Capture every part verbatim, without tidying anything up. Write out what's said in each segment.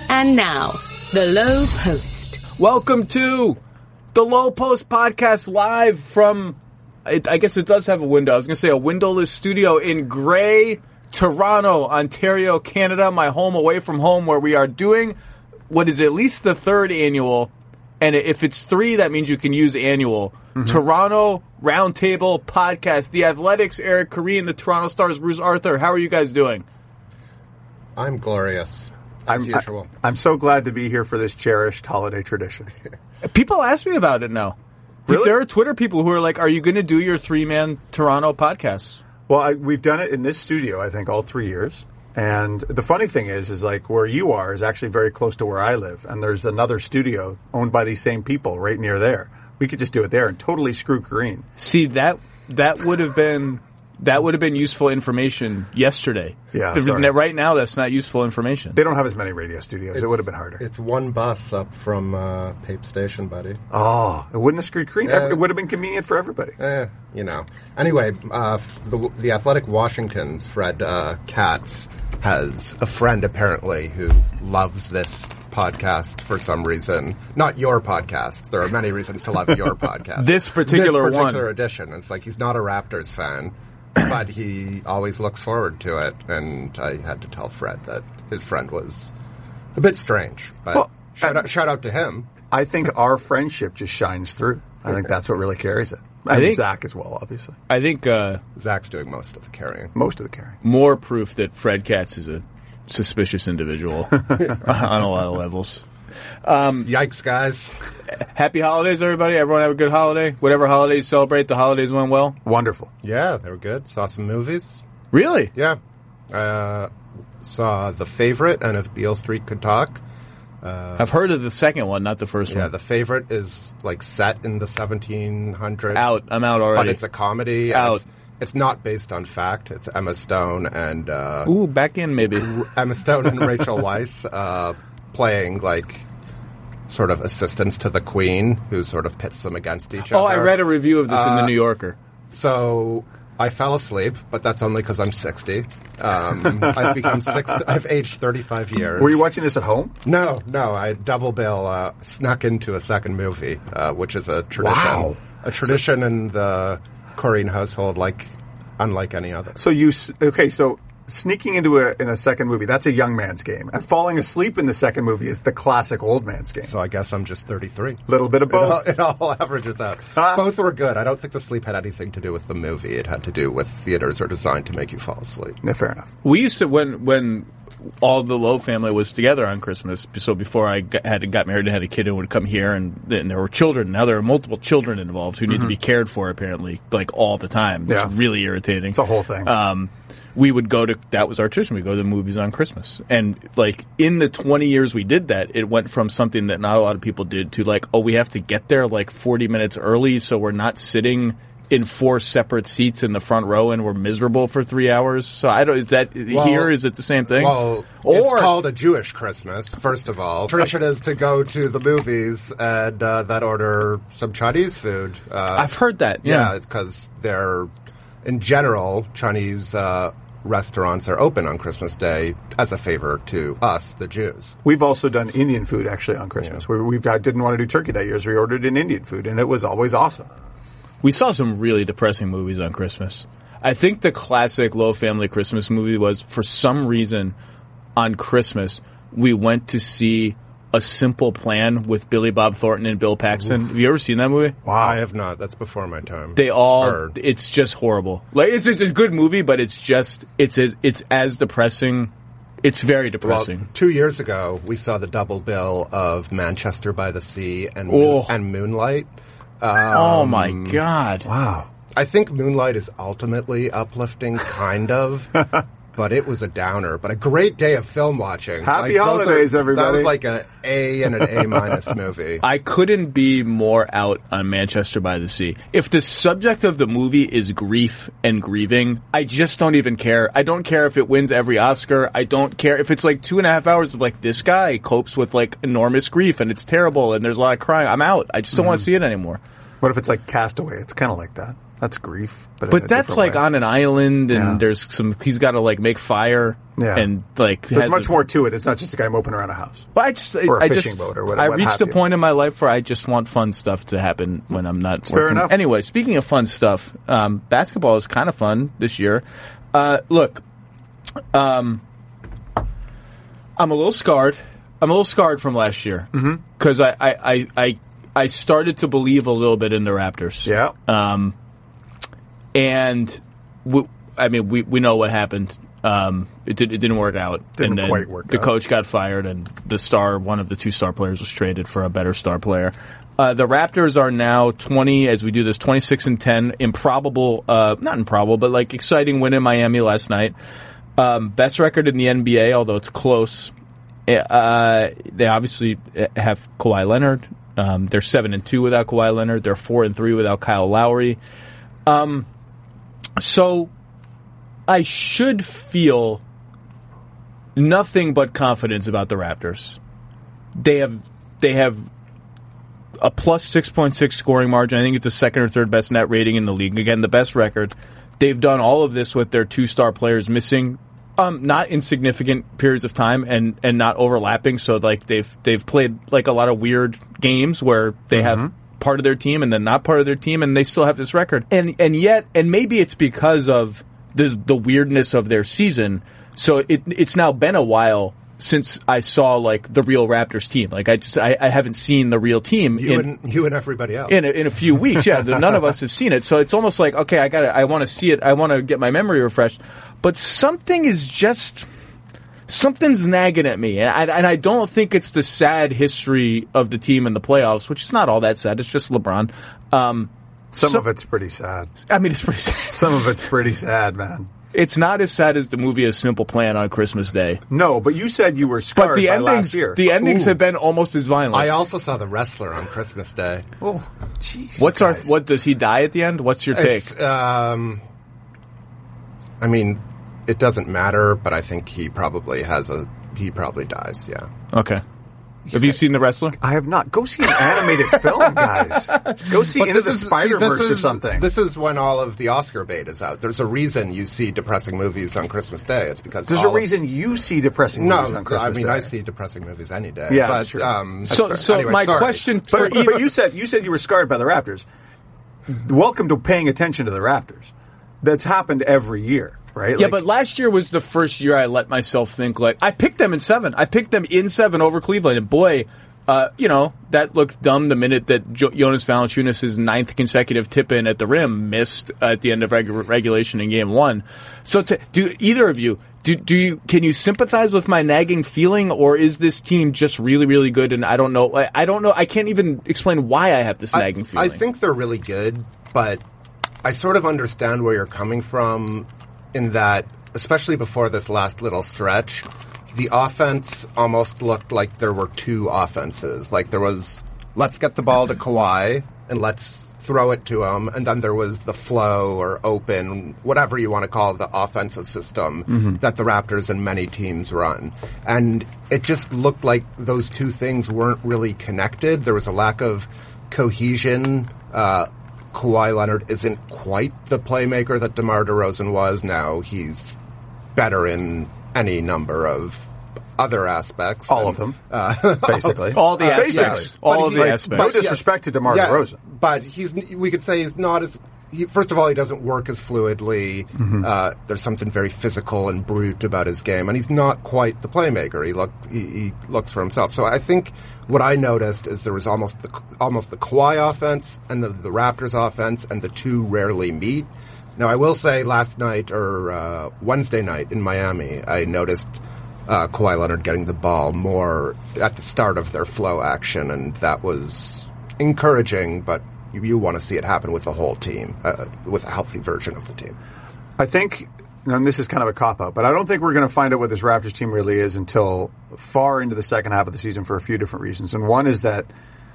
And now, The Low Post. Welcome to The Low Post podcast live from, it, I guess it does have a window. I was going to say a windowless studio in Grey, Toronto, Ontario, Canada, my home away from home, where we are doing what is at least the third annual, and if it's three, that means you can use annual, mm-hmm. Toronto Roundtable Podcast. The Athletics, Eric Koreen, the Toronto Stars, Bruce Arthur. How are you guys doing? I'm glorious, as I'm, usual. I, I'm so glad to be here for this cherished holiday tradition. People ask me about it now. Really? There are Twitter people who are like, are you going to do your three-man Toronto podcast? Well, I, we've done it in this studio, I think, all three years. And the funny thing is, is like where you are is actually very close to where I live. And there's another studio owned by these same people right near there. We could just do it there and totally screw Koreen. See, that that would have been that would have been useful information yesterday. Yeah, The- sorry. Right now, that's not useful information. They don't have as many radio studios. it would have been harder. It's one bus up from uh, Pape Station, buddy. Oh, it wouldn't have screwed Koreen. Yeah. It would have been convenient for everybody. Eh, you know. Anyway, uh, the, the Athletic Washington's Fred uh, Katz has a friend, apparently, who loves this podcast for some reason. Not your podcast. There are many reasons to love your podcast. This particular this particular one. edition. It's like he's not a Raptors fan, but he always looks forward to it. And I had to tell Fred that his friend was a bit strange. But Well, shout, uh, out, shout out to him. I think our friendship just shines through. I think that's what really carries it. I And think- Zach as well, obviously. I think uh, Zach's doing most of the carrying. Most of the carrying. more proof that Fred Katz is a suspicious individual on a lot of levels. Yikes, guys. Happy holidays, everybody. Everyone have a good holiday. Whatever holidays you celebrate, the holidays went well. Wonderful. Yeah, they were good. Saw some movies. Really? Yeah. Uh, saw The Favorite and If Beale Street Could Talk. I've heard of the second one, not the first Yeah, one. The Favorite is like set in the seventeen hundreds. Out. I'm out already. But it's a comedy. and Out. It's, it's not based on fact. It's Emma Stone and uh, Ooh, back in maybe. Emma Stone and Rachel Weisz uh, playing like sort of assistants to the Queen, who sort of pits them against each Oh, other. I read a review of this in the New Yorker. So I fell asleep, but that's only because I'm sixty. Um, I've become six. I've aged thirty-five years. Were you watching this at home? No, no. I double bill uh, snuck into a second movie, uh, which is a tradition. Wow. A tradition in the Koreen household, like unlike any other. So you s- okay? So sneaking into a in a second movie, that's a young man's game, and falling asleep in the second movie is the classic old man's game. So I guess I'm just thirty-three. Little bit of It all, both. it all averages out. Huh? Both were good. I don't think the sleep had anything to do with the movie. It had to do with theaters are designed to make you fall asleep. Yeah, fair enough. We used to, when when all the Lowe family was together on Christmas, so before I got, had got married and had a kid and would come here, and then there were children. Now there are multiple children involved who need to be cared for, apparently, like all the time. It's Yeah. really irritating. It's a whole thing. Um, we would go to, that was our tradition, we'd go to the movies on Christmas. And, like, in the twenty years we did that, it went from something that not a lot of people did to, like, oh, we have to get there, like, forty minutes early so we're not sitting in four separate seats in the front row and we're miserable for three hours. So I don't, is that, Well, here, is it the same thing? Well, Or- it's called a Jewish Christmas, first of all. Tradition is to go to the movies and uh, then order some Chinese food. Uh, I've heard that, yeah. Yeah, because they're, in general, Chinese uh, restaurants are open on Christmas Day as a favor to us, the Jews. We've also done Indian food actually on Christmas. We we've I didn't want to do turkey that year, so we ordered in Indian food, and it was always awesome. We saw some really depressing movies on Christmas. I think the classic Lowe family Christmas movie was, for some reason, on Christmas, we went to see A Simple Plan with Billy Bob Thornton and Bill Paxton. Have you ever seen that movie? Wow. I have not. That's before my time. They all, Or- it's just horrible. Like, it's, it's a good movie, but it's just, it's as, it's as depressing. It's very Well, depressing. two years ago, we saw the double bill of Manchester by the Sea and Oh. and Moonlight. oh my God. Wow. I think Moonlight is ultimately uplifting, kind of, but it was a downer. But a great day of film watching. Happy those holidays, are- everybody. That was like a A and an A minus movie. I couldn't be more out on Manchester by the Sea. If the subject of the movie is grief and grieving, I just don't even care. I don't care if it wins every Oscar. I don't care if it's like two and a half hours of like, this guy copes with like enormous grief and it's terrible and there's a lot of crying. I'm out. I just don't want to see it anymore. What if it's like Castaway? It's kind of like that. That's grief. But, But in a that's different like way. on an island, and Yeah. there's some. He's got to like make fire, Yeah. and like There's has much a- more to it. It's not just a guy moping around a house. Well, I just, Or a I fishing just, boat or what- I what reached have a you. point in my life where I just want fun stuff to happen when I'm not fair working. enough. Anyway, speaking of fun stuff, um, basketball is kind of fun this year. Uh, look, um, I'm a little scarred. I'm a little scarred from last year because I, I, I, I, I started to believe a little bit in the Raptors. Yeah. Um, and we, I mean, we, we know what happened. Um, it, did, it didn't work out. Didn't and then quite work the out. coach got fired, and the star, one of the two star players, was traded for a better star player. Uh, the Raptors are now twenty, as we do this, twenty-six and ten. Improbable, uh, not improbable, but like exciting win in Miami last night. Um, best record in the N B A, although it's close. Uh, they obviously have Kawhi Leonard. Um, they're seven and two without Kawhi Leonard. They're four and three without Kyle Lowry. Um, so I should feel nothing but confidence about the Raptors. They have they have a plus six point six scoring margin. I think it's the second or third best net rating in the league. Again, the best record. They've done all of this with their two star players missing. Um, not insignificant periods of time and, and not overlapping. So like they've they've played like a lot of weird games where they Mm-hmm. have part of their team and then not part of their team, and they still have this record. And and yet, and maybe it's because of the the weirdness of their season. So it it's now been a while since I saw like the real Raptors team. Like I just I, I haven't seen the real team You in and you and everybody else. in a, in a few weeks. Yeah, none of us have seen it. So it's almost like, okay, I got to I want to see it. I want to get my memory refreshed. But something is just something's nagging at me, and I, and I don't think it's the sad history of the team in the playoffs, which is not all that sad. It's just LeBron. Um, Some so- of it's pretty sad. I mean, it's pretty sad. Some of it's pretty sad, man. It's not as sad as the movie A Simple Plan on Christmas Day. No, but you said you were But scarred the by endings, last year. the endings Ooh. have been almost as violent. I also saw The Wrestler on Christmas Day. Oh, jeez. What's our guys. what? Does he die at the end? What's your take? It's, um, I mean, it doesn't matter, but I think he probably has a. He probably dies. Yeah. Okay. Have you seen The Wrestler? I have not. Go see an animated film, guys. Go see But Into this the is- see, Spider-Verse this or is- something. This is when all of the Oscar bait is out. There's a reason you see depressing movies on Christmas Day. It's because There's a all of- reason you see depressing No, movies on Christmas I mean Day. I see depressing movies any day. Yeah, but, that's true. Um, So, so anyway, my sorry. question for But, but you said you said you were scarred by the Raptors. Welcome to paying attention to the Raptors. That's happened every year, right? Yeah, Like, but last year was the first year I let myself think like I picked them in seven. I picked them in seven over Cleveland, and boy, uh, you know that looked dumb the minute that jo- Jonas Valanciunas' ninth consecutive tip in at the rim missed at the end of regu- regulation in Game One. So, to, do either of you do do you can you sympathize with my nagging feeling, or is this team just really really good? And I don't know. I, I don't know. I can't even explain why I have this I, nagging feeling. I think they're really good, but I sort of understand where you're coming from in that, especially before this last little stretch, the offense almost looked like there were two offenses. Like there was, let's get the ball to Kawhi and let's throw it to him, and then there was the flow or open, whatever you want to call the offensive system Mm-hmm. that the Raptors and many teams run. And it just looked like those two things weren't really connected. There was a lack of cohesion. Uh, Kawhi Leonard isn't quite the playmaker that DeMar DeRozan was. Now he's better in any number of other aspects. all And, of them, Uh, basically. all the Uh, aspects. basically. All But of he- the like, aspects. No but yes. disrespect to DeMar yeah, DeRozan. but he's we could say he's not as. He, first of all, he doesn't work as fluidly. Mm-hmm. Uh, there's something very physical and brute about his game, and he's not quite the playmaker. He look he, he looks for himself. So I think what I noticed is there was almost the almost the Kawhi offense and the, the Raptors offense, and the two rarely meet. Now I will say, last night or uh, Wednesday night in Miami, I noticed uh, Kawhi Leonard getting the ball more at the start of their flow action, and that was encouraging, but you, you want to see it happen with the whole team, uh, with a healthy version of the team. I think, and this is kind of a cop-out, but I don't think we're going to find out what this Raptors team really is until far into the second half of the season for a few different reasons. And one is that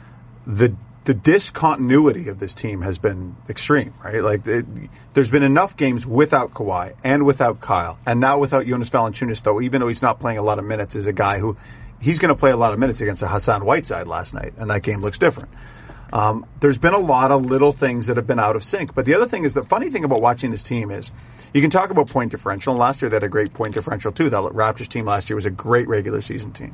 the the discontinuity of this team has been extreme, right? Like, it, there's been enough games without Kawhi and without Kyle, and now without Jonas Valanciunas, though, even though he's not playing a lot of minutes, is a guy who, he's going to play a lot of minutes against a Hassan Whiteside last night, and that game looks different. Um, there's been a lot of little things that have been out of sync. But the other thing is, the funny thing about watching this team is you can talk about point differential. And last year they had a great point differential too. That Raptors team last year was a great regular season team.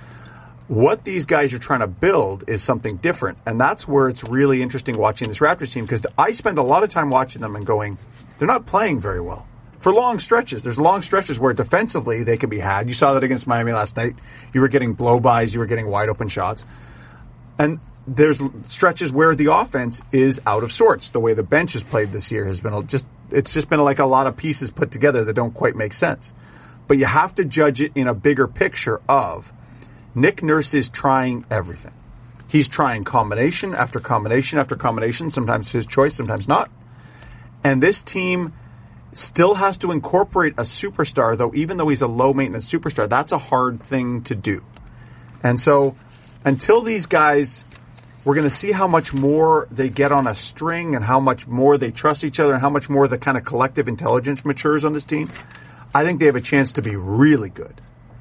What these guys are trying to build is something different. And that's where it's really interesting watching this Raptors team, because I spend a lot of time watching them and going, they're not playing very well. For long stretches. There's long stretches where defensively they can be had. You saw that against Miami last night. You were getting blow-bys. You were getting wide-open shots. And there's stretches where the offense is out of sorts. The way the bench has played this year has been just, it's just been like a lot of pieces put together that don't quite make sense. But you have to judge it in a bigger picture of Nick Nurse is trying everything. He's trying combination after combination after combination, sometimes his choice, sometimes not. And this team still has to incorporate a superstar, though, even though he's a low-maintenance superstar. That's a hard thing to do. And so until these guys, we're going to see how much more they get on a string and how much more they trust each other and how much more the kind of collective intelligence matures on this team. I think they have a chance to be really good.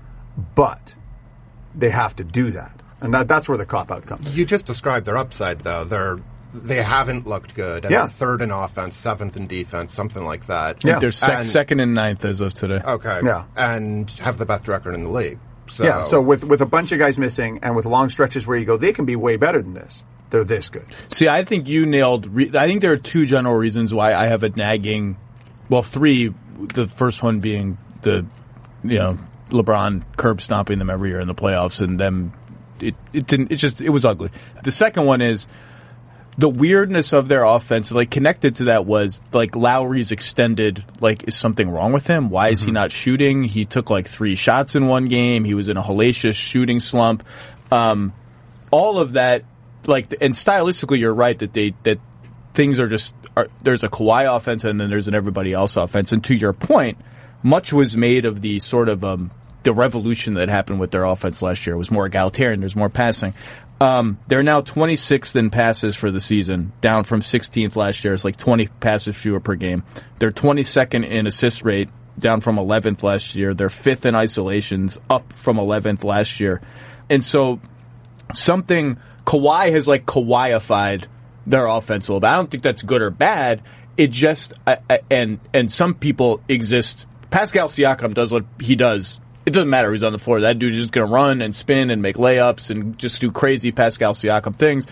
But they have to do that. And that, that's where the cop-out comes. You just described their upside, though. They're... They haven't looked good. And Yeah. they're third in offense, seventh in defense, something like that. Yeah. They're sec- And- second and ninth as of today. Okay. Yeah. And have the best record in the league. So, Yeah, so with, with a bunch of guys missing and with long stretches where you go, they can be way better than this. They're this good. See, I think you nailed. Re- I think there are two general reasons why I have a nagging. Well, three. The first one being the, you know, LeBron curb stomping them every year in the playoffs, and them. It it didn't. It just it was ugly. The second one is the weirdness of their offense. Like connected to that was like Lowry's extended. Like, is something wrong with him? Why is mm-hmm. he not shooting? He took like three shots in one game. He was in a hellacious shooting slump. Um, all of that. Like, and stylistically, you're right that they that things are just are, there's a Kawhi offense and then there's an everybody else offense. And to your point, much was made of the sort of um, the revolution that happened with their offense last year. It was more egalitarian. There's more passing. Um, they're now twenty-sixth in passes for the season, down from sixteenth last year. It's like twenty passes fewer per game. They're twenty-second in assist rate, down from eleventh last year. They're fifth in isolations, up from eleventh last year. And so something. Kawhi has like Kawhi-ified their offense a little bit. I don't think that's good or bad. It just I, I, and and some people exist. Pascal Siakam does what he does. It doesn't matter who's on the floor. That dude is just going to run and spin and make layups and just do crazy Pascal Siakam things.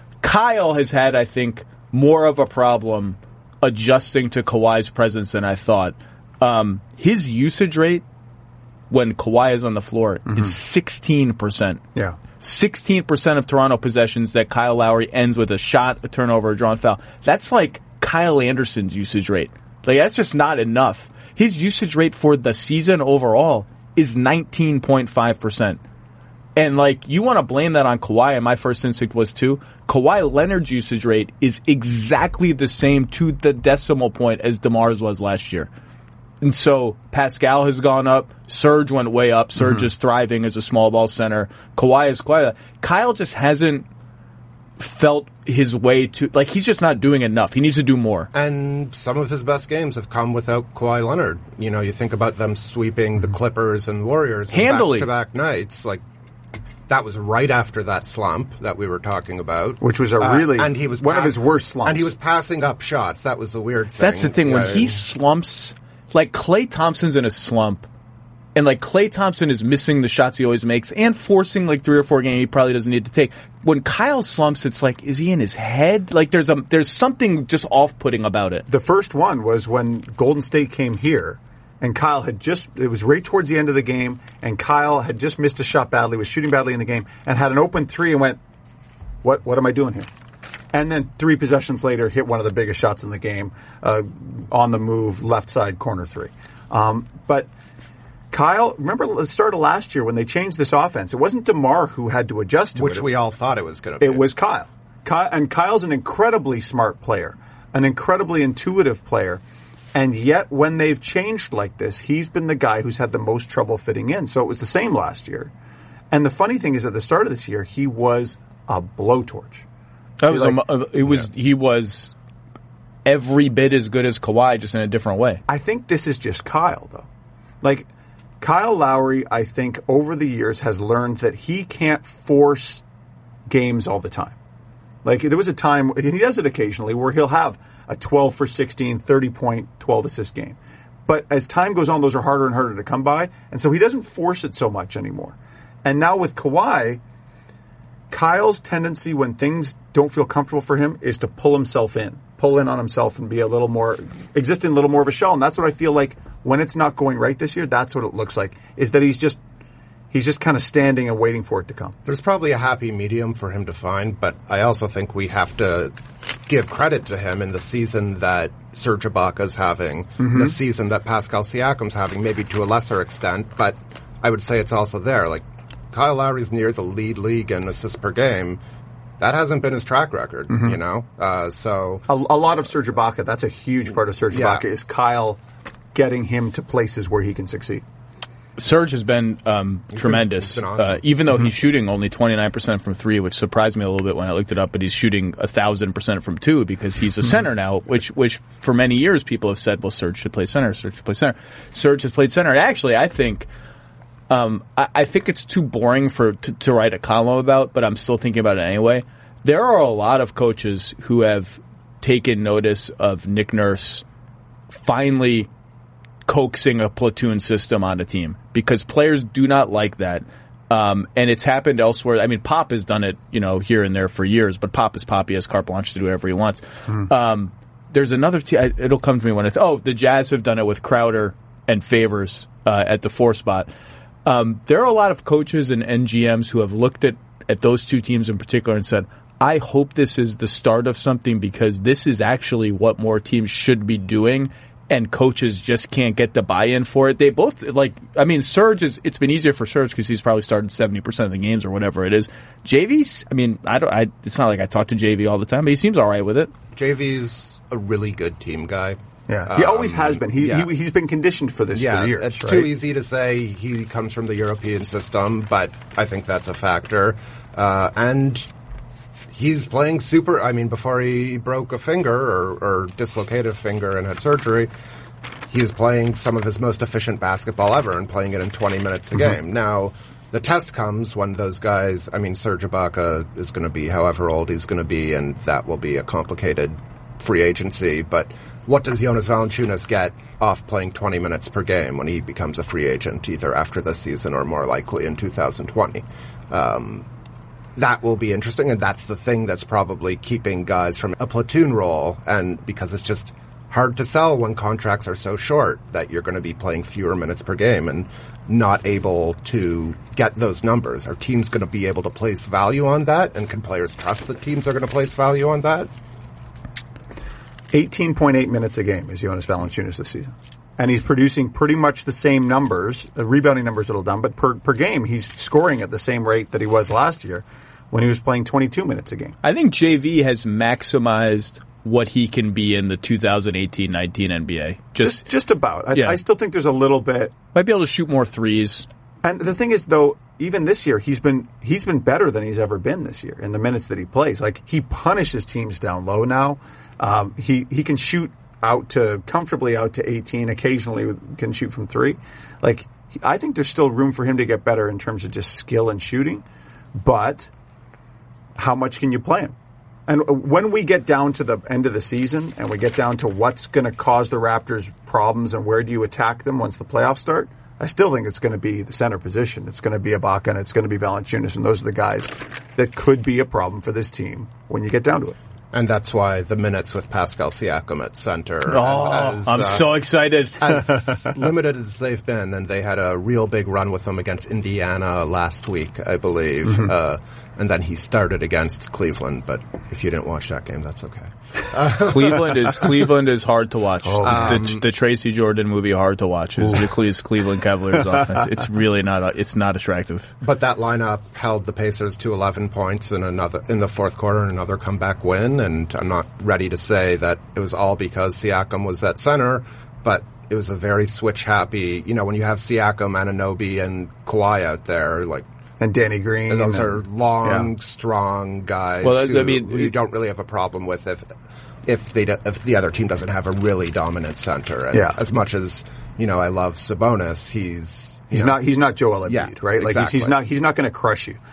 Kyle has had, I think, more of a problem adjusting to Kawhi's presence than I thought. Um, his usage rate when Kawhi is on the floor mm-hmm. is sixteen percent. Yeah. sixteen percent of Toronto possessions that Kyle Lowry ends with a shot, a turnover, a drawn foul. That's like Kyle Anderson's usage rate. Like, that's just not enough. His usage rate for the season overall is nineteen point five percent. And, like, you want to blame that on Kawhi, and my first instinct was too. Kawhi Leonard's usage rate is exactly the same to the decimal point as DeMar's was last year. And so Pascal has gone up. Serge went way up. Serge mm-hmm. is thriving as a small ball center. Kawhi is quiet. Kyle just hasn't felt his way to, like, he's just not doing enough. He needs to do more. And some of his best games have come without Kawhi Leonard. You know, you think about them sweeping the Clippers and Warriors handily back-to-back nights. Like, that was right after that slump that we were talking about. Which was a really, uh, and he was one pa- of his worst slumps. And he was passing up shots. That was the weird thing. That's the thing. When yeah. he slumps, like Klay Thompson's in a slump, and like Klay Thompson is missing the shots he always makes and forcing like three or four games he probably doesn't need to take. When Kyle slumps, it's like, is he in his head? Like there's a there's something just off-putting about it. The first one was when Golden State came here, and Kyle had just, it was right towards the end of the game, and Kyle had just missed a shot badly, was shooting badly in the game, and had an open three and went, what what am I doing here? And then three possessions later, hit one of the biggest shots in the game, uh, on the move, left side corner three. Um, but Kyle, remember the start of last year when they changed this offense? It wasn't DeMar who had to adjust to Which it. we all thought it was going to be. It was Kyle. Kyle. And Kyle's an incredibly smart player, an incredibly intuitive player. And yet, when they've changed like this, he's been the guy who's had the most trouble fitting in. So it was the same last year. And the funny thing is, at the start of this year, he was a blowtorch. That was like, a, it was yeah. He was every bit as good as Kawhi, just in a different way. I think this is just Kyle, though. Like, Kyle Lowry, I think, over the years has learned that he can't force games all the time. Like, there was a time, and he does it occasionally, where he'll have a twelve for sixteen, thirty-point, twelve-assist game. But as time goes on, those are harder and harder to come by, and so he doesn't force it so much anymore. And now with Kawhi, Kyle's tendency when things don't feel comfortable for him is to pull himself in, pull in on himself and be a little more, exist in a little more of a shell. And that's what I feel like when it's not going right this year, that's what it looks like, is that he's just He's just kind of standing and waiting for it to come. There's probably a happy medium for him to find, but I also think we have to give credit to him in the season that Serge Ibaka's having, mm-hmm. the season that Pascal Siakam's having, maybe to a lesser extent, but I would say it's also there. Like, Kyle Lowry's near the lead league in assists per game. That hasn't been his track record, mm-hmm. you know? Uh, so a, a lot of Serge Ibaka, that's a huge part of Serge yeah. Ibaka, is Kyle getting him to places where he can succeed. Serge has been um, tremendous, been awesome. uh, even though mm-hmm. he's shooting only twenty-nine percent from three, which surprised me a little bit when I looked it up, but he's shooting one thousand percent from two because he's a center now, which which for many years people have said, well, Serge should play center, Serge should play center. Serge has played center. And actually, I think um, I, I think it's too boring for to, to write a column about, but I'm still thinking about it anyway. There are a lot of coaches who have taken notice of Nick Nurse finally coaxing a platoon system on a team because players do not like that. Um, and it's happened elsewhere. I mean, Pop has done it, you know, here and there for years, but Pop is Pop. He has carte blanche to do whatever he wants. Mm. Um, there's another team, it'll come to me when I th- oh, the Jazz have done it with Crowder and Favors, uh, at the four spot. Um, there are a lot of coaches and, and G Ms who have looked at, at those two teams in particular and said, I hope this is the start of something because this is actually what more teams should be doing. And coaches just can't get the buy-in for it. They both, like, I mean, Serge is, it's been easier for Serge because he's probably started seventy percent of the games or whatever it is. J V's, I mean, I don't, I, it's not like I talk to J V all the time, but he seems alright with it. J V's a really good team guy. Yeah. He um, always has been. He, yeah. he, he's been conditioned for this yeah, for years. It's right? too easy to say he comes from the European system, but I think that's a factor. Uh, and he's playing super, I mean, before he broke a finger or, or dislocated a finger and had surgery, he was playing some of his most efficient basketball ever and playing it in twenty minutes a mm-hmm. game. Now, the test comes when those guys, I mean, Serge Ibaka is going to be however old he's going to be, and that will be a complicated free agency. But what does Jonas Valanciunas get off playing twenty minutes per game when he becomes a free agent, either after this season or more likely in two thousand twenty? Um, that will be interesting, and that's the thing that's probably keeping guys from a platoon role, and because it's just hard to sell when contracts are so short that you're going to be playing fewer minutes per game and not able to get those numbers. Are teams going to be able to place value on that, and can players trust that teams are going to place value on that? eighteen point eight minutes a game is Jonas Valanciunas this season. And he's producing pretty much the same numbers, the rebounding numbers a little down, but per, per game he's scoring at the same rate that he was last year when he was playing twenty-two minutes a game. I think J V has maximized what he can be in the two thousand eighteen nineteen N B A. Just, just, just about. I, yeah. I still think there's a little bit. Might be able to shoot more threes. And the thing is, though, even this year, he's been he's been better than he's ever been this year in the minutes that he plays. Like, he punishes teams down low now. Um, he, he can shoot out to, comfortably out to eighteen, occasionally can shoot from three. Like, I think there's still room for him to get better in terms of just skill and shooting. But how much can you play him? And when we get down to the end of the season and we get down to what's going to cause the Raptors problems and where do you attack them once the playoffs start, I still think it's going to be the center position. It's going to be Ibaka and it's going to be Valanciunas, and those are the guys that could be a problem for this team when you get down to it. And that's why the minutes with Pascal Siakam at center. Oh, as, as, I'm uh, so excited. As limited as they've been, and they had a real big run with them against Indiana last week, I believe. Mm-hmm. Uh, and then he started against Cleveland, but if you didn't watch that game, that's okay. Uh, Cleveland is Cleveland is hard to watch. Oh, um, the, the Tracy Jordan movie hard to watch. Is the Cleveland Cavaliers offense. It's really not. It's not attractive. But that lineup held the Pacers to eleven points in another in the fourth quarter, and another comeback win. And I'm not ready to say that it was all because Siakam was at center, but it was a very switch happy. You know, when you have Siakam, Anunoby, and Kawhi out there, like. And Danny Green. And those and, are long, yeah. strong guys well, who, I mean, who you don't really have a problem with if if they do, if the other team doesn't have a really dominant center. And yeah. as much as, you know, I love Sabonis, he's he's know, not he's not Joel Embiid, yeah, right? Like exactly. he's, he's not he's not going to crush you.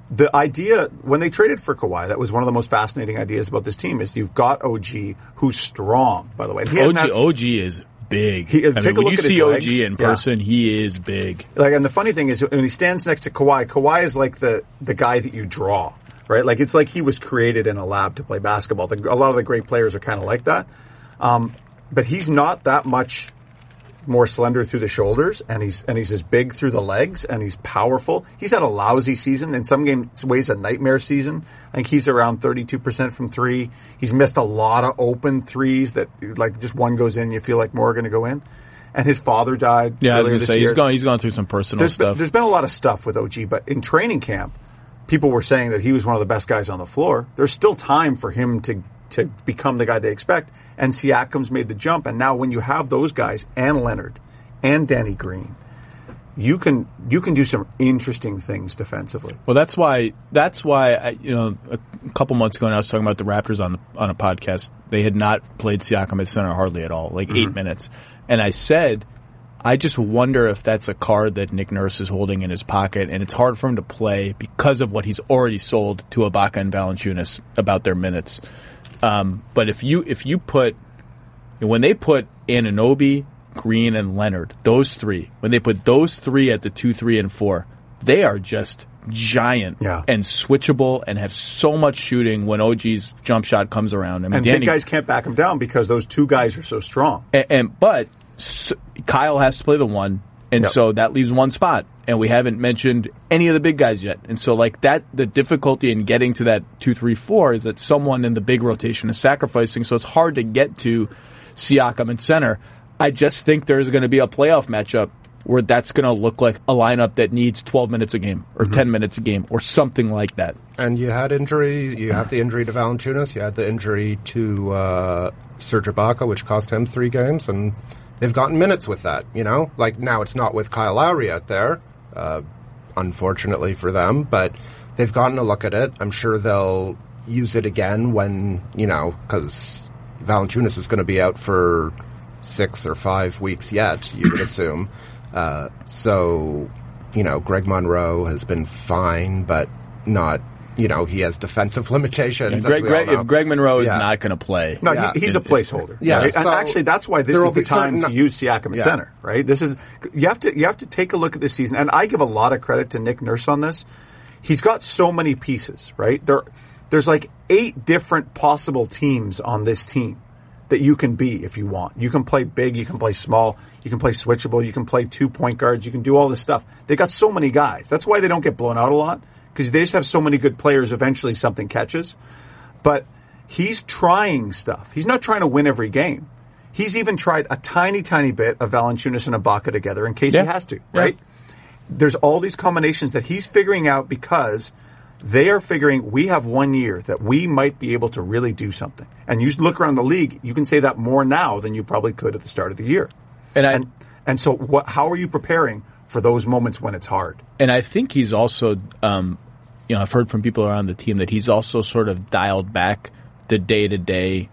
the idea, when they traded for Kawhi, that was one of the most fascinating ideas about this team, is you've got O G, who's strong, by the way. He O G, had, O G is big. He, I take mean, a when look you at his see legs, O G in person, yeah. he is big. Like, and the funny thing is, when he stands next to Kawhi, Kawhi is like the, the guy that you draw, right? Like, it's like he was created in a lab to play basketball. The, a lot of the great players are kind of like that. Um, but he's not that much more slender through the shoulders, and he's and he's as big through the legs, and he's powerful. He's had a lousy season. In some games, ways a nightmare season. I think he's around thirty-two percent from three. He's missed a lot of open threes that, like, just one goes in, you feel like more are going to go in. And his father died. Yeah, I was going to say year. he's going. He's gone through some personal there's stuff. Been, there's been a lot of stuff with O G, but in training camp, people were saying that he was one of the best guys on the floor. There's still time for him to to become the guy they expect. And Siakam's made the jump, and now when you have those guys and Leonard and Danny Green, you can you can do some interesting things defensively. Well, that's why that's why I, you know a couple months ago, when I was talking about the Raptors on the, on a podcast, they had not played Siakam at center hardly at all, like mm-hmm. eight minutes, and I said, I just wonder if that's a card that Nick Nurse is holding in his pocket, and it's hard for him to play because of what he's already sold to Ibaka and Valanciunas about their minutes. Um, but if you if you put when they put Anunoby, Green, and Leonard, those three, when they put those three at the two, three, and four, they are just giant yeah. and switchable and have so much shooting when O G's jump shot comes around. I mean, and Danny, big guys can't back him down because those two guys are so strong. And, and but so, Kyle has to play the one, and yep. so that leaves one spot. And we haven't mentioned any of the big guys yet. And so, like, that, the difficulty in getting to that two, three, four is that someone in the big rotation is sacrificing, so it's hard to get to Siakam in center. I just think there's going to be a playoff matchup where that's going to look like a lineup that needs twelve minutes a game or mm-hmm. ten minutes a game or something like that. And you had injury, you have the injury to Valanciunas, you had the injury to uh, Serge Ibaka, which cost him three games, and they've gotten minutes with that, you know? Like, now it's not with Kyle Lowry out there, uh, unfortunately for them, but they've gotten a look at it. I'm sure they'll use it again when, you know, because Valanciunas is going to be out for six or five weeks yet, you would assume. Uh, so, you know, Greg Monroe has been fine, but not, you know, he has defensive limitations. Yeah, Greg, Greg, if Greg Monroe is yeah. not going to play. No, yeah. he, he's a placeholder. Yeah, right? so and actually, that's why this is the time certain, to use Siakam at yeah. center, right? This is you have to you have to take a look at this season, and I give a lot of credit to Nick Nurse on this. He's got so many pieces, right? There, there's like eight different possible teams on this team that you can be if you want. You can play big, you can play small, you can play switchable, you can play two point guards, you can do all this stuff. They got so many guys. That's why they don't get blown out a lot, because they just have so many good players, eventually something catches. But he's trying stuff. He's not trying to win every game. He's even tried a tiny, tiny bit of Valanciunas and Ibaka together in case yeah. he has to, right? Yeah. There's all these combinations that he's figuring out because they are figuring we have one year that we might be able to really do something. And you look around the league, you can say that more now than you probably could at the start of the year. And I, and, and so what, how are you preparing for those moments when it's hard? And I think he's also, um, you know, I've heard from people around the team that he's also sort of dialed back the day-to-day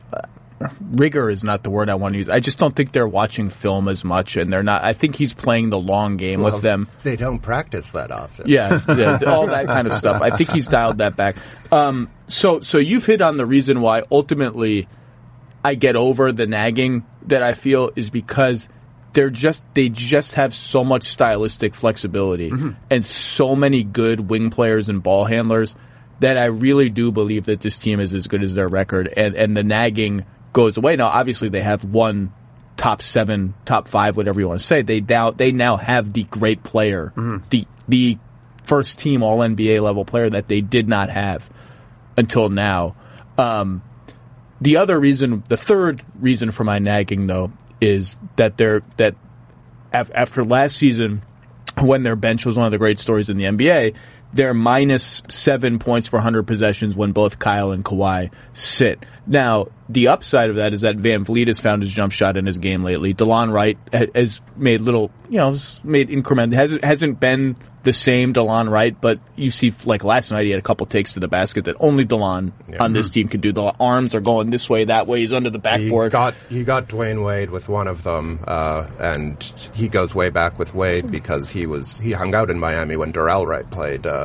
uh, rigor is not the word I want to use. I just don't think they're watching film as much, and they're not. I think he's playing the long game well, with them. They don't practice that often. Yeah, yeah, all that kind of stuff. I think he's dialed that back. Um, so, so you've hit on the reason why ultimately I get over the nagging that I feel is because they're just they just have so much stylistic flexibility mm-hmm. and so many good wing players and ball handlers that I really do believe that this team is as good as their record, and, and the nagging goes away. Now, obviously, they have one top seven, top five, whatever you want to say. They now they now have the great player, mm-hmm. the the first team All N B A level player that they did not have until now. Um, the other reason, the third reason for my nagging, though, is that they're that af- after last season, when their bench was one of the great stories in the N B A, they're minus seven points per one hundred possessions when both Kyle and Kawhi sit. Now, the upside of that is that Van Vliet has found his jump shot in his game lately. DeLon Wright has made little, you know, made increment. Hasn't hasn't been the same DeLon Wright, but you see, like last night, he had a couple takes to the basket that only DeLon yeah. on this team could do. The arms are going this way, that way. He's under the backboard. He got he got Dwayne Wade with one of them, uh, and he goes way back with Wade because he was he hung out in Miami when Darrell Wright played. Uh,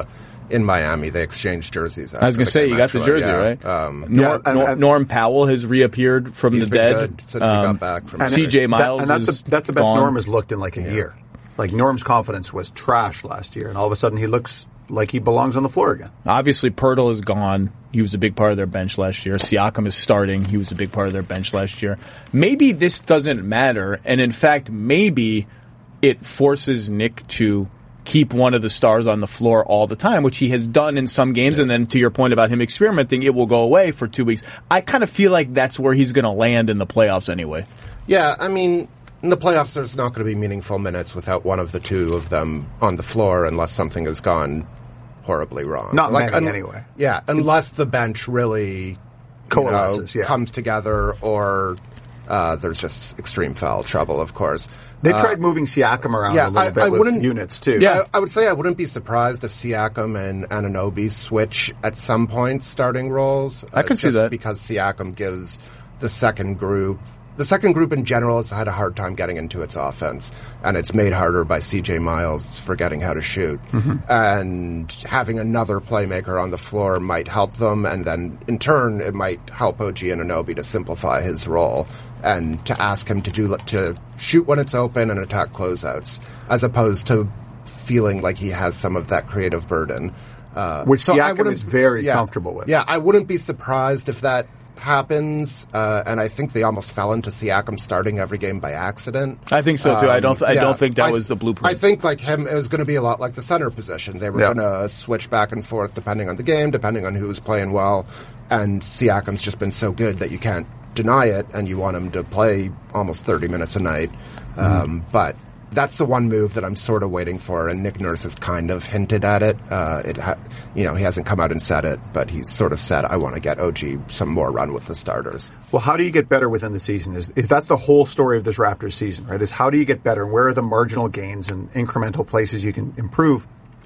in Miami. They exchanged jerseys. I was going to say, you got the jersey, yeah. right? Um, Norm, yeah, and, Norm, and, Norm Powell has reappeared from he's the been dead. good since um, he got back from C J Miles that, and that's is the, that's the best gone. Norm has looked in like a Yeah. year. Like Norm's confidence was trash last year, and all of a sudden he looks like he belongs on the floor again. Obviously, Pirtle is gone. He was a big part of their bench last year. Siakam is starting. He was a big part of their bench last year. Maybe this doesn't matter, and in fact, maybe it forces Nick to keep one of the stars on the floor all the time, which he has done in some games, yeah. and then to your point about him experimenting, it will go away for two weeks. I kind of feel like that's where he's going to land in the playoffs anyway. Yeah, I mean, in the playoffs, there's not going to be meaningful minutes without one of the two of them on the floor unless something has gone horribly wrong. Not like, many, un- anyway. Yeah, unless the bench really coalesces, you know, yeah. comes together, or uh, there's just extreme foul trouble, of course. They uh, tried moving Siakam around yeah, a little I, bit I with wouldn't- units, too. Yeah. I, I would say I wouldn't be surprised if Siakam and Anunoby switch at some point starting roles. I could uh, see just that. because Siakam gives the second group. The second group in general has had a hard time getting into its offense, and it's made harder by C J Miles forgetting how to shoot. Mm-hmm. And having another playmaker on the floor might help them, and then in turn it might help O G Anunoby to simplify his role and to ask him to do to shoot when it's open and attack closeouts, as opposed to feeling like he has some of that creative burden. Uh, Which so I Siakam wouldn't- is very yeah, comfortable with. Yeah, I wouldn't be surprised if that happens, uh, and I think they almost fell into Siakam starting every game by accident. I think so, too. Um, I don't th- I yeah. don't think that I- was the blueprint. I think, like him, it was going to be a lot like the center position. They were Yeah. going to switch back and forth depending on the game, depending on who was playing well, and Siakam's just been so good that you can't deny it, and you want him to play almost thirty minutes a night. Mm-hmm. Um, but that's the one move that I'm sort of waiting for, and Nick Nurse has kind of hinted at it. Uh, it ha- you know, he hasn't come out and said it, but he's sort of said, I want to get O G some more run with the starters. Well, how do you get better within the season? Is, is that's the whole story of this Raptors season, right? Is how do you get better, and where are the marginal gains and incremental places you can improve?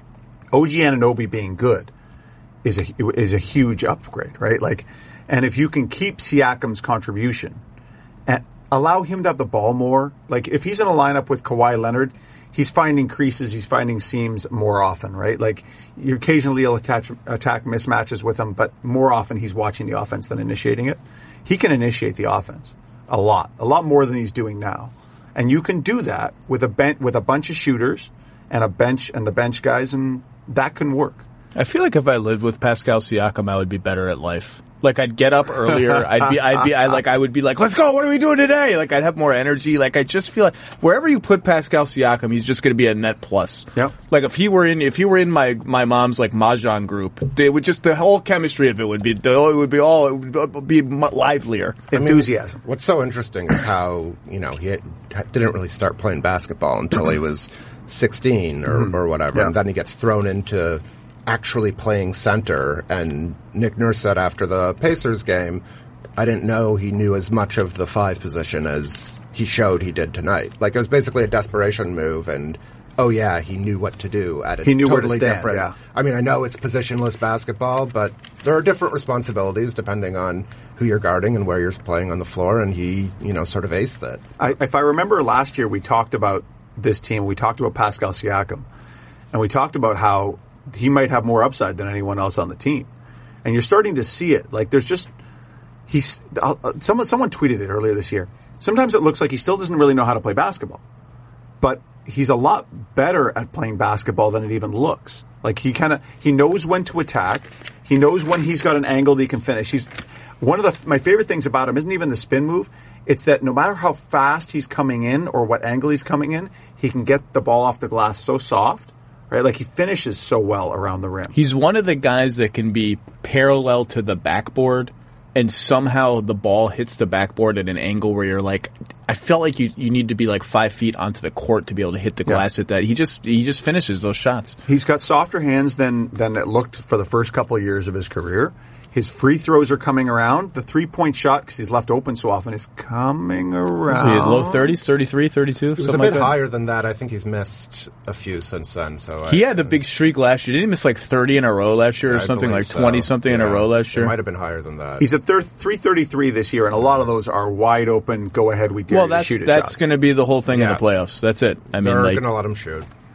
O G Anunoby being good is a is a huge upgrade, right? Like, and if you can keep Siakam's contribution and allow him to have the ball more, like if he's in a lineup with Kawhi Leonard, he's finding creases, he's finding seams more often, right? Like you occasionally will attach, attack mismatches with him, but more often he's watching the offense than initiating it. He can initiate the offense a lot, a lot more than he's doing now. And you can do that with a ben- with a bunch of shooters and a bench and the bench guys, and that can work. I feel like if I lived with Pascal Siakam, I would be better at life. Like I'd get up earlier. I'd be, I'd be, I like, I would be like, let's go. What are we doing today? Like I'd have more energy. Like I just feel like wherever you put Pascal Siakam, he's just going to be a net plus. Yep. Like if he were in, if he were in my my mom's like mahjong group, they would just the whole chemistry of it would be, it would be all, it would be livelier. Enthusiasm. What's so interesting is how, you know, he had, didn't really start playing basketball until he was sixteen or, Mm-hmm. or whatever, Yeah. and then he gets thrown into actually playing center, and Nick Nurse said after the Pacers game, I didn't know he knew as much of the five position as he showed he did tonight. Like, it was basically a desperation move, and oh yeah, he knew what to do at a He knew where to totally stand, different. yeah. I mean, I know it's positionless basketball, but there are different responsibilities depending on who you're guarding and where you're playing on the floor, and he, you know, sort of aced it. I, if I remember last year, we talked about this team. We talked about Pascal Siakam, and we talked about how he might have more upside than anyone else on the team. And you're starting to see it. Like there's just he's uh, someone someone tweeted it earlier this year. Sometimes it looks like he still doesn't really know how to play basketball, but he's a lot better at playing basketball than it even looks. Like he kind of he knows when to attack. He knows when he's got an angle that he can finish. He's one of the my favorite things about him isn't even the spin move. It's that no matter how fast he's coming in or what angle he's coming in, he can get the ball off the glass so soft, right? Like he finishes so well around the rim. He's one of the guys that can be parallel to the backboard, and somehow the ball hits the backboard at an angle where you're like, I felt like you you need to be like five feet onto the court to be able to hit the glass Yeah. at that. He just he just finishes those shots. He's got softer hands than than it looked for the first couple of years of his career. His free throws are coming around. The three-point shot, because he's left open so often, is coming around. So he's low thirties, thirty-three, thirty-two, It was something a bit like that. higher than that. I think he's missed a few since then. So He I, had the big streak last year. Didn't he miss like thirty in a row last year or I something believe like so. twenty-something in a Yeah. row last year? It might have been higher than that. He's at thir- three thirty-three this year, and a lot of those are wide open, go ahead, we dare Well, you to that's shoot it that's shots. going to be the whole thing in Yeah. the playoffs. That's it. I mean, They're like going to let him shoot.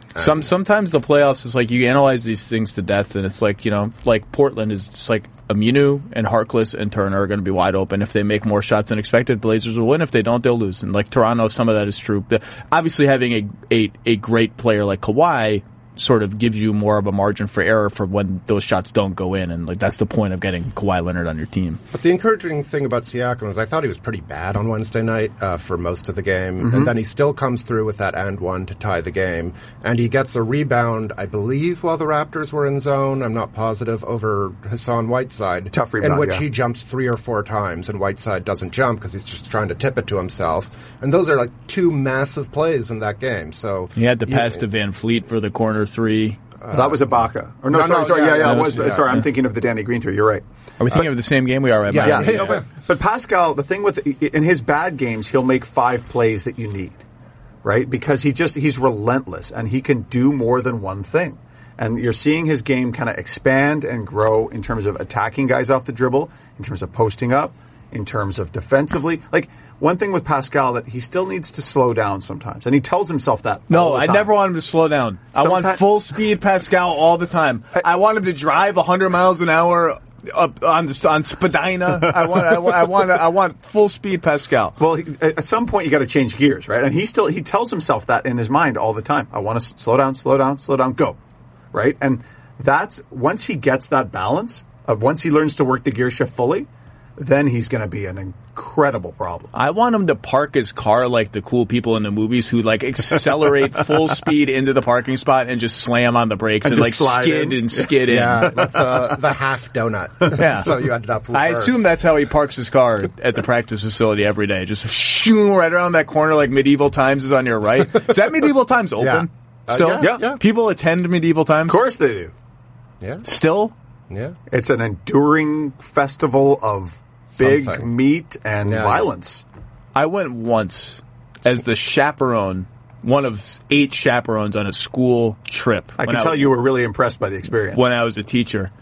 Some sometimes the playoffs is like you analyze these things to death, and it's like, you know, like Portland is just like Aminu and Harkless and Turner are going to be wide open. If they make more shots than expected, Blazers will win. If they don't, they'll lose. And like Toronto, some of that is true. The, obviously, having a, a a great player like Kawhi sort of gives you more of a margin for error for when those shots don't go in, and like that's the point of getting Kawhi Leonard on your team. But the encouraging thing about Siakam is I thought he was pretty bad on Wednesday night uh, for most of the game, Mm-hmm. and then he still comes through with that and one to tie the game, and he gets a rebound, I believe, while the Raptors were in zone. I'm not positive, over Hassan Whiteside, Tough rebound, in which yeah. he jumps three or four times, and Whiteside doesn't jump because he's just trying to tip it to himself. And those are like two massive plays in that game. So He had the you- pass to Van Fleet for the corner three. Uh, that was Ibaka. Or no, no, sorry, no, sorry, yeah, yeah, yeah, yeah, it was. yeah, sorry, yeah. I'm thinking of the Danny Green three. You're right. Are we thinking of the same game? We are, right? Yeah, Yeah, yeah, no, yeah. But, but Pascal, the thing with in his bad games, he'll make five plays that you need, right? Because he just he's relentless and he can do more than one thing. And you're seeing his game kind of expand and grow in terms of attacking guys off the dribble, in terms of posting up, in terms of defensively. Like one thing with Pascal that he still needs to slow down sometimes, and he tells himself that. No, all the I time. never want him to slow down. I want Sometime- full speed Pascal all the time. I want him to drive one hundred miles an hour up on the, on Spadina. I want I, want- I want I want full speed Pascal. Well, he, at some point you got to change gears, right? And he still he tells himself that in his mind all the time. I want to slow down, slow down, slow down, go, right? And that's once he gets that balance, of once he learns to work the gear shift fully, then he's going to be an incredible problem. I want him to park his car like the cool people in the movies who like accelerate full speed into the parking spot and just slam on the brakes and, And like just slide skid in. and skid in. Yeah, that's uh, the half donut. Yeah. So you ended up I reverse. assume that's how he parks his car at the practice facility every day. Just shoo right around that corner like Medieval Times is on your right. Is that Medieval Times open? Yeah. Uh, Still? yeah, Yeah. yeah. People attend Medieval Times? Of course they do. Yeah, Still? yeah. It's an enduring festival of big Something. meat and Yeah. violence. I went once as the chaperone, one of eight chaperones on a school trip. I when can tell you were really impressed by the experience. when I was a teacher.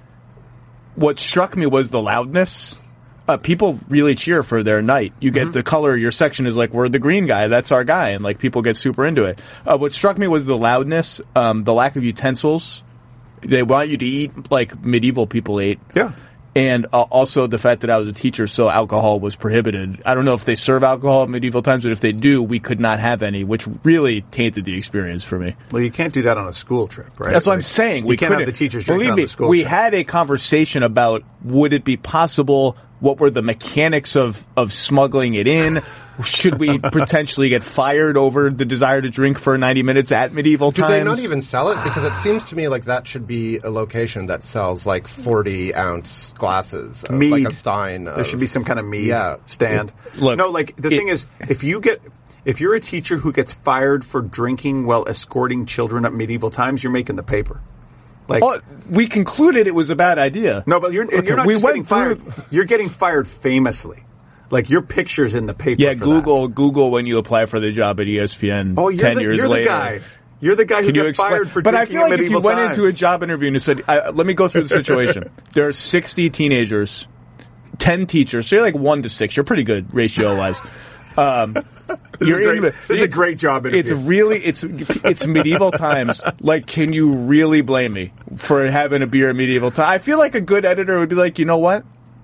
What struck me was the loudness. Uh, people really cheer for their night. You get the color. Your section is like, we're the green guy. That's our guy. And like people get super into it. Uh, what struck me was the loudness, um, the lack of utensils. They want you to eat like medieval people ate. Yeah. And uh, also the fact that I was a teacher, so alcohol was prohibited. I don't know if they serve alcohol at medieval times, but if they do, we could not have any, which really tainted the experience for me. Well, you can't do that on a school trip, right? That's what I'm Like, saying. You We can't have couldn't. the teachers drinking Believe on me, the school we trip. had a conversation about would it be possible, what were the mechanics of, of smuggling it in? Should we potentially get fired over the desire to drink for ninety minutes at medieval Do times? they not even sell it? Because it seems to me like that should be a location that sells like forty ounce glasses, of, Mead. like a stein. There of- should be some kind of mead Yeah. stand. Look, no, like the it- thing is, if you get, if you're a teacher who gets fired for drinking while escorting children at medieval times, you're making the paper. Like, Oh, we concluded it was a bad idea. no, but you're, and you're not we just went getting fired. through- You're getting fired famously. Like your picture's in the paper. Yeah, for Google that. Google when you apply for the job at E S P N Oh, you're ten the, years you're later. the guy. You're the guy who Can you got explain? fired for but I drinking feel like at if you medieval went into a times. job interview and you said, I, "Let me go through the situation," there are sixty teenagers, ten teachers, so you're like one to six. You're pretty good ratio wise. Um, you're great- in, this is a it's- great job interview. It's really it's it's medieval times. Like, can you really blame me for having a beer at medieval time? I feel like a good editor would be like, you know what?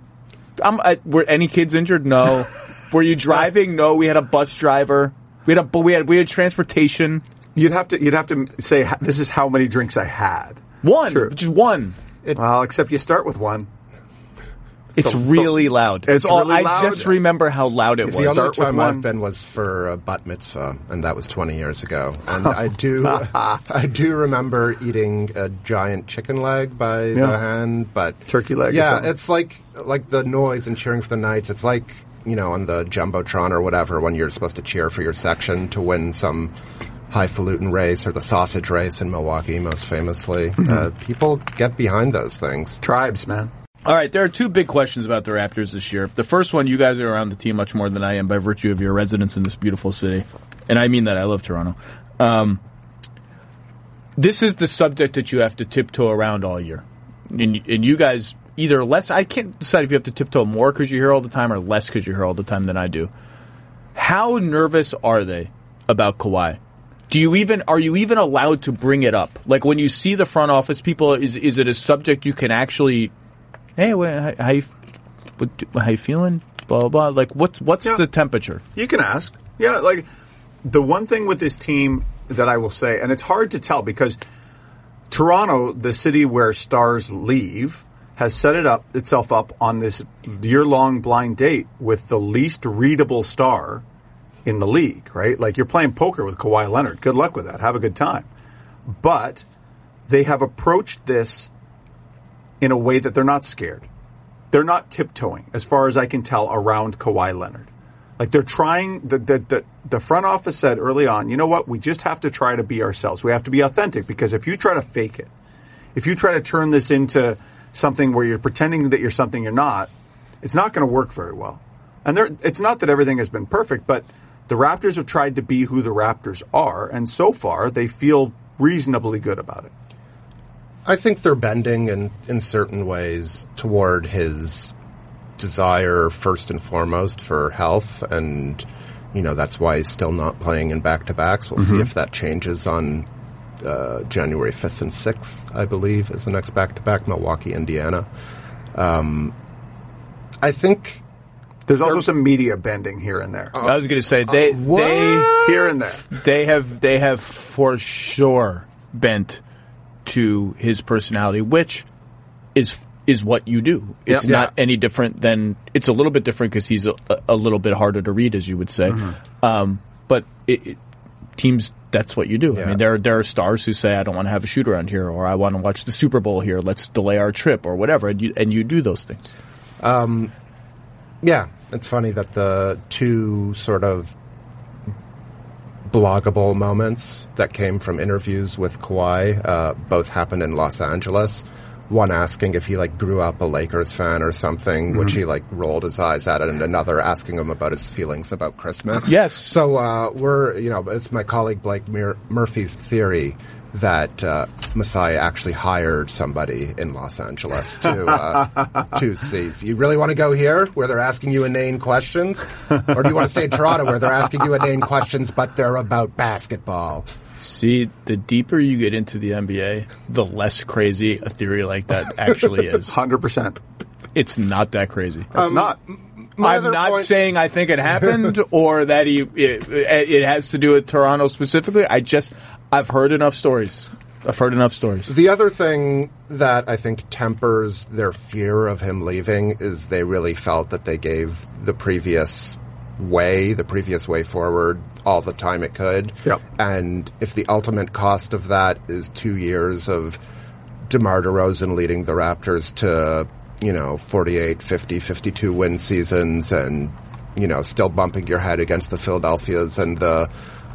I'm. I, were any kids injured? No. Were you driving? No. We had a bus driver. We had a. We had we had transportation. You'd have to. You'd have to say this is how many drinks I had. One, True. just one. Well, except you start with one. It's So- really loud. it's It's all, really I loud. just remember how loud it The was. only Start with time one. I've been was for a bat mitzvah, and that was twenty years ago. And I do, I do remember eating a giant chicken leg by Yeah. the hand, but Turkey leg or Yeah, something. it's like like the noise and cheering for the Knights. It's like, you know, on the jumbotron or whatever when you're supposed to cheer for your section to win some highfalutin race, or the sausage race in Milwaukee, most famously. Mm-hmm. Uh, people get behind those things. Tribes, man. All right, there are two big questions about the Raptors this year. The first one, you guys are around the team much more than I am by virtue of your residence in this beautiful city. And I mean that. I love Toronto. Um, this is the subject that you have to tiptoe around all year. And, and you guys either less, I can't decide if you have to tiptoe more because you're here all the time or less because you're here all the time than I do. How nervous are they about Kawhi? do you even are you even allowed to bring it up? Like when you see the front office people, is is it a subject you can actually? Hey, wait, how, how you what, how you feeling? Blah blah blah. Like what's what's Yeah. the temperature? You can ask. Yeah, like the one thing with this team that I will say, and it's hard to tell because Toronto, the city where stars leave, has set it up itself up on this year-long blind date with the least readable star in the league, right? Like you're playing poker with Kawhi Leonard. Good luck with that. Have a good time. But they have approached this in a way that they're not scared. They're not tiptoeing, as far as I can tell, around Kawhi Leonard. Like they're trying, the, the, the, the front office said early on, you know what, we just have to try to be ourselves. We have to be authentic because if you try to fake it, if you try to turn this into something where you're pretending that you're something you're not, it's not going to work very well. And there, it's not that everything has been perfect, but the Raptors have tried to be who the Raptors are, and so far they feel reasonably good about it. I think they're bending in, in certain ways toward his desire first and foremost for health, and you know that's why he's still not playing in back-to-backs. We'll Mm-hmm. see if that changes on uh, January fifth and sixth, I believe, is the next back-to-back, Milwaukee, Indiana. Um, I think There's also some media bending here and there. I was going to say they they Here and there. they have they have for sure bent to his personality, which is is what you do. It's Yep. not Yeah. any different than it's a little bit different because he's a, a little bit harder to read, as you would say. Mm-hmm. Um, but it, it, teams, that's what you do. I Yeah. mean, there there are stars who say, "I don't want to have a shoot around here," or "I want to watch the Super Bowl here. Let's delay our trip," or whatever. And you and you do those things. Yeah, it's funny that the two sort of bloggable moments that came from interviews with Kawhi uh, both happened in Los Angeles. One asking if he like grew up a Lakers fan or something, Mm-hmm. which he like rolled his eyes at, and another asking him about his feelings about Christmas. Yes. So uh, we're, you know, it's my colleague Blake Mur- Murphy's theory that uh, Messiah actually hired somebody in Los Angeles to uh, to see. So you really want to go here where they're asking you inane questions, or do you want to stay in Toronto where they're asking you inane questions but they're about basketball? See, the deeper you get into the N B A, the less crazy a theory like that actually is. one hundred percent. It's not that crazy. It's not. My I'm other not point- saying I think it happened or that he it, it has to do with Toronto specifically. I just I've heard enough stories. I've heard enough stories. The other thing that I think tempers their fear of him leaving is they really felt that they gave the previous way, the previous way forward, all the time it could. Yep. And if the ultimate cost of that is two years of DeMar DeRozan leading the Raptors to, you know, forty-eight, fifty, fifty-two win seasons and, you know, still bumping your head against the Philadelphias and the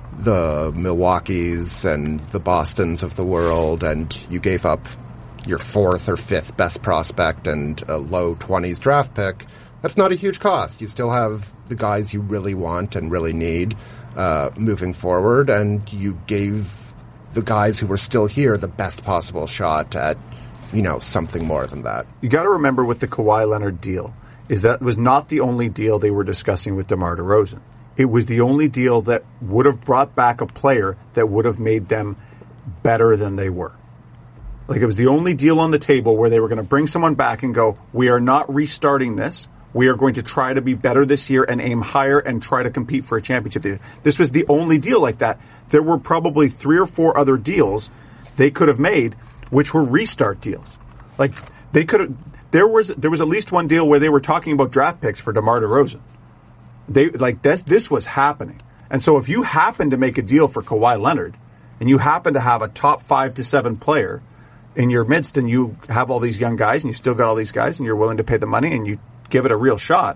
the Milwaukees and the Bostons of the world, and you gave up your fourth or fifth best prospect and a low twenties draft pick, that's not a huge cost. You still have the guys you really want and really need uh, moving forward, and you gave the guys who were still here the best possible shot at, you know, something more than that. You got to remember with the Kawhi Leonard deal is that was not the only deal they were discussing with DeMar DeRozan. It was the only deal that would have brought back a player that would have made them better than they were. Like it was the only deal on the table where they were going to bring someone back and go, we are not restarting this. We are going to try to be better this year and aim higher and try to compete for a championship. This was the only deal like that. There were probably three or four other deals they could have made, which were restart deals. Like they could have, there was, there was at least one deal where they were talking about draft picks for DeMar DeRozan. They like this. This was happening, and so if you happen to make a deal for Kawhi Leonard, and you happen to have a top five to seven player in your midst, and you have all these young guys, and you still got all these guys, and you're willing to pay the money, and you give it a real shot.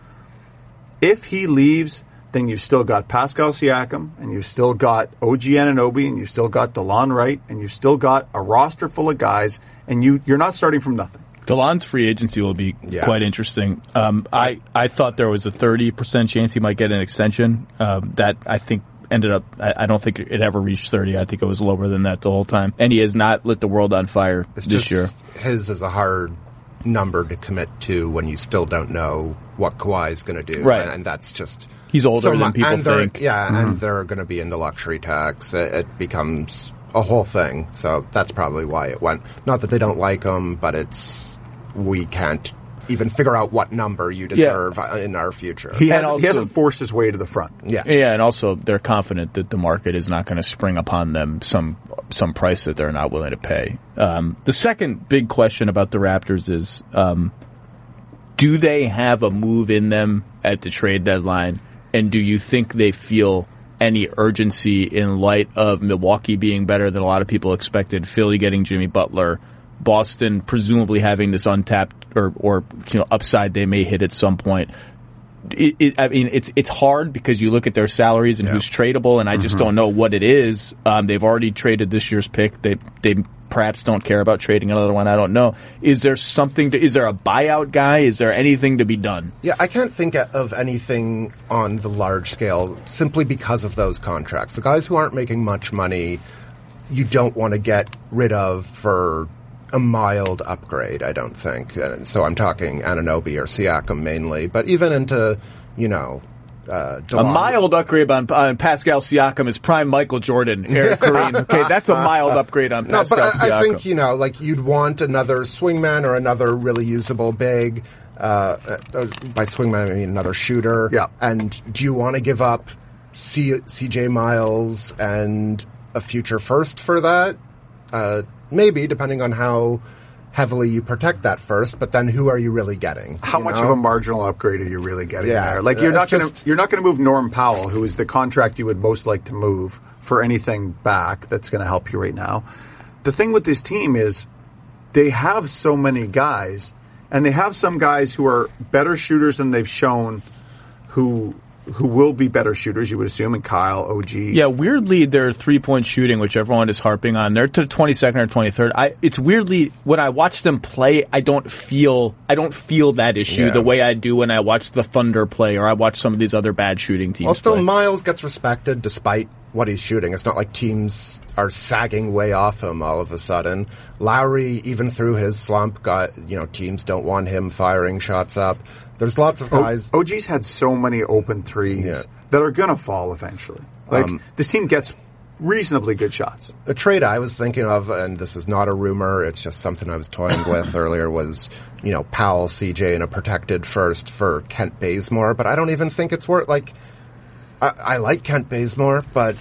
If he leaves, then you've still got Pascal Siakam, and you've still got O G Anunoby, and you've still got DeLon Wright, and you've still got a roster full of guys, and you you're not starting from nothing. DeLon's free agency will be Yeah. quite interesting. Um, I, I thought there was a thirty percent chance he might get an extension. Um, that I think ended up, I, I don't think it ever reached thirty. I think it was lower than that the whole time. And he has not lit the world on fire It's this just year. his is a hard number to commit to when you still don't know what Kawhi is going to do. Right. And, and that's just... He's older so than mu- people and they're- think. Yeah, Mm-hmm. and they're going to be in the luxury tax. It, it becomes a whole thing. So that's probably why it went. Not that they don't like him, but it's... We can't even figure out what number you deserve yeah. in our future. He, And hasn't, also- he hasn't forced his way to the front. yeah. Yeah, and also they're confident that the market is not going to spring upon them some some price that they're not willing to pay. Um, the second big question about the Raptors is, um, do they have a move in them at the trade deadline, and do you think they feel any urgency in light of Milwaukee being better than a lot of people expected, Philly getting Jimmy Butler, Boston presumably having this untapped or, or you know upside they may hit at some point? It, it, I mean, it's it's hard because you look at their salaries and Yeah. who's tradable, and I just Mm-hmm. don't know what it is. Um, they've already traded this year's pick. They they perhaps don't care about trading another one. I don't know. Is there something? To, is there a buyout guy? Is there anything to be done? Yeah, I can't think of anything on the large scale simply because of those contracts. The guys who aren't making much money, you don't want to get rid of for a mild upgrade, I don't think. And so I'm talking Anunoby or Siakam mainly, but even into, you know, uh, A DeLon- mild upgrade on, on Pascal Siakam is prime Michael Jordan, Eric Kareem. Okay, that's a mild upgrade on No, Pascal but Siakam. I, I think, you know, like you'd want another swingman or another really usable big. Uh, uh, by swingman, I mean another shooter. Yeah. And do you want to give up C- CJ Miles and a future first for that? Uh, maybe, depending on how heavily you protect that first. But then, who are you really getting? How you much know? of a marginal upgrade are you really getting Yeah. there? Like you're It's not going to just- you're not going to move Norm Powell, who is the contract you would most like to move for anything back that's going to help you right now. The thing with this team is they have so many guys, and they have some guys who are better shooters than they've shown, who who will be better shooters, you would assume, and Kyle, O G. Yeah, weirdly, their three-point shooting, which everyone is harping on, they're to twenty-second or twenty-third. I, it's weirdly, when I watch them play, I don't feel, I don't feel that issue Yeah. the way I do when I watch the Thunder play or I watch some of these other bad shooting teams Well, still, play. Miles gets respected despite what he's shooting. It's not like teams are sagging way off him all of a sudden. Lowry, even through his slump, got, you know, teams don't want him firing shots up. There's lots of guys. O G's had so many open threes Yeah. that are going to fall eventually. Like Um, this team gets reasonably good shots. A trade I was thinking of, and this is not a rumor, it's just something I was toying with earlier, was, you know, Powell, C J, and a protected first for Kent Bazemore, but I don't even think it's worth, like, I, I like Kent Bazemore, but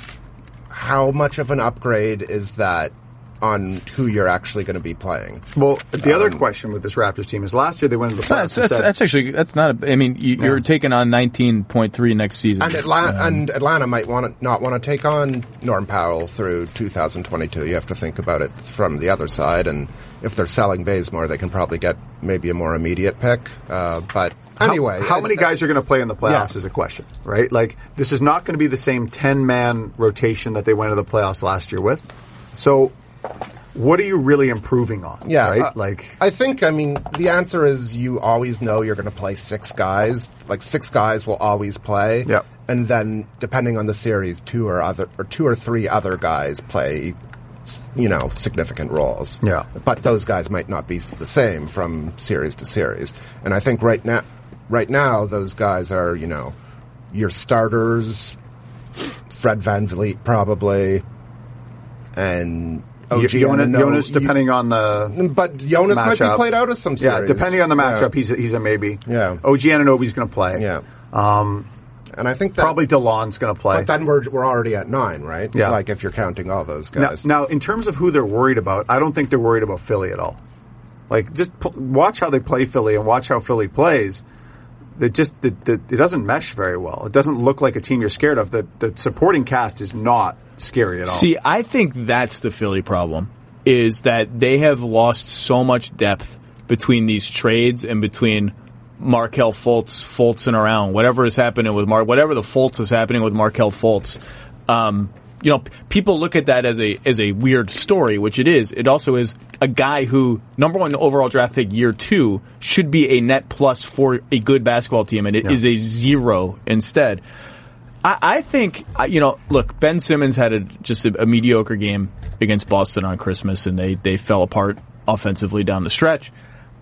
how much of an upgrade is that on who you're actually going to be playing? Well, the other Um, question with this Raptors team is last year they went into the That's, playoffs. that's, and said, that's actually, that's not, a, I mean, you, you're taking on nineteen point three next season. And Atlanta, and Atlanta might want to not want to take on Norm Powell through two thousand twenty-two. You have to think about it from the other side, and if they're selling Bazemore, they can probably get maybe a more immediate pick. Uh, but How- anyway, how, I- many guys are going to play in the playoffs Yeah. is a question, right? Like this is not going to be the same ten-man rotation that they went into the playoffs last year with. So, what are you really improving on? Yeah, right. uh, like I think, I mean, the answer is you always know you're going to play six guys. Like six guys will always play. Yep. And then, depending on the series, two or other or two or three other guys play, s- you know, significant roles. Yeah. But those guys might not be the same from series to series. And I think right now, right now, those guys are, you know, your starters, Fred VanVleet probably, and O G Jonas, Anunoby. Jonas, depending on the But Jonas might be matchup. played out of some yeah, series. depending on the matchup, Yeah. he's a, he's a maybe. Yeah. O G Anunoby's going to play. Yeah. Um, And I think that, probably DeLon's going to play. But then we're we're already at nine, right? Yeah. Like if you're counting all those Now, guys. now, in terms of who they're worried about, I don't think they're worried about Philly at all. Like, just p- watch how they play Philly and watch how Philly plays. It just the, the, it doesn't mesh very well. It doesn't look like a team you're scared of. The the supporting cast is not scary at all. See, I think that's the Philly problem, is that they have lost so much depth between these trades and between Markelle Fultz, Fultzing around, whatever is happening with Mark, whatever the Fultz is happening with Markelle Fultz. Um, you know, p- people look at that as a as a weird story, which it is. It also is a guy who, number one overall draft pick year two, should be a net plus for a good basketball team, and it Yeah. is a zero instead. I, I think, uh, you know, look, Ben Simmons had a, just a, a mediocre game against Boston on Christmas, and they, they fell apart offensively down the stretch.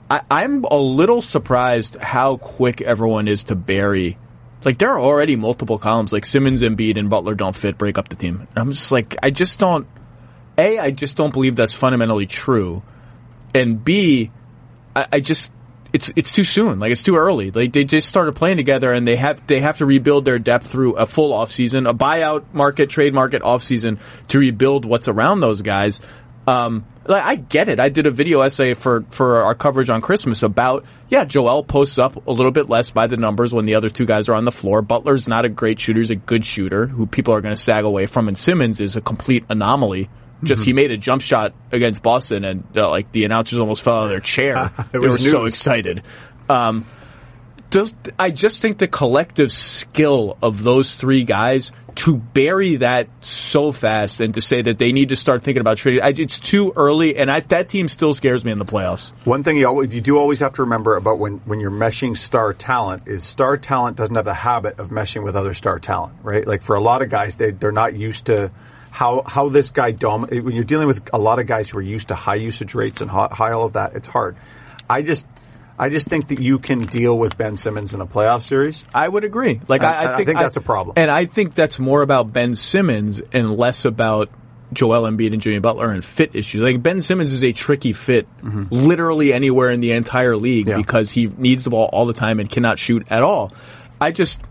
I, I'm a little surprised how quick everyone is to bury. Like, there are already multiple columns, like Simmons, Embiid, and Butler don't fit, break up the team. And I'm just like, I just don't, A, I just don't believe that's fundamentally true. And B, I, I just, it's it's too soon. Like, it's too early. Like, they just started playing together, and they have they have to rebuild their depth through a full offseason, a buyout market, trade market offseason to rebuild what's around those guys. Um, like, I get it. I did a video essay for, for our coverage on Christmas about, yeah, Joel posts up a little bit less by the numbers when the other two guys are on the floor. Butler's not a great shooter. He's a good shooter who people are going to sag away from. And Simmons is a complete anomaly. Just, mm-hmm. he made a jump shot against Boston, and uh, like the announcers almost fell out of their chair. They were news. so excited. Um, just, I just think the collective skill of those three guys to bury that so fast and to say that they need to start thinking about trading, I, it's too early, and I, that team still scares me in the playoffs. One thing you, always, you do always have to remember about when, when you're meshing star talent is star talent doesn't have the habit of meshing with other star talent, right? Like, for a lot of guys, they, they're not used to how how this guy dom- when you're dealing with a lot of guys who are used to high usage rates and high, high all of that, it's hard. I just I just think that you can deal with Ben Simmons in a playoff series. I would agree. Like, I, I, think, I think that's I, a problem, and I think that's more about Ben Simmons and less about Joel Embiid and Jimmy Butler and fit issues. Like, Ben Simmons is a tricky fit, mm-hmm. literally anywhere in the entire league, yeah. because he needs the ball all the time and cannot shoot at all. I just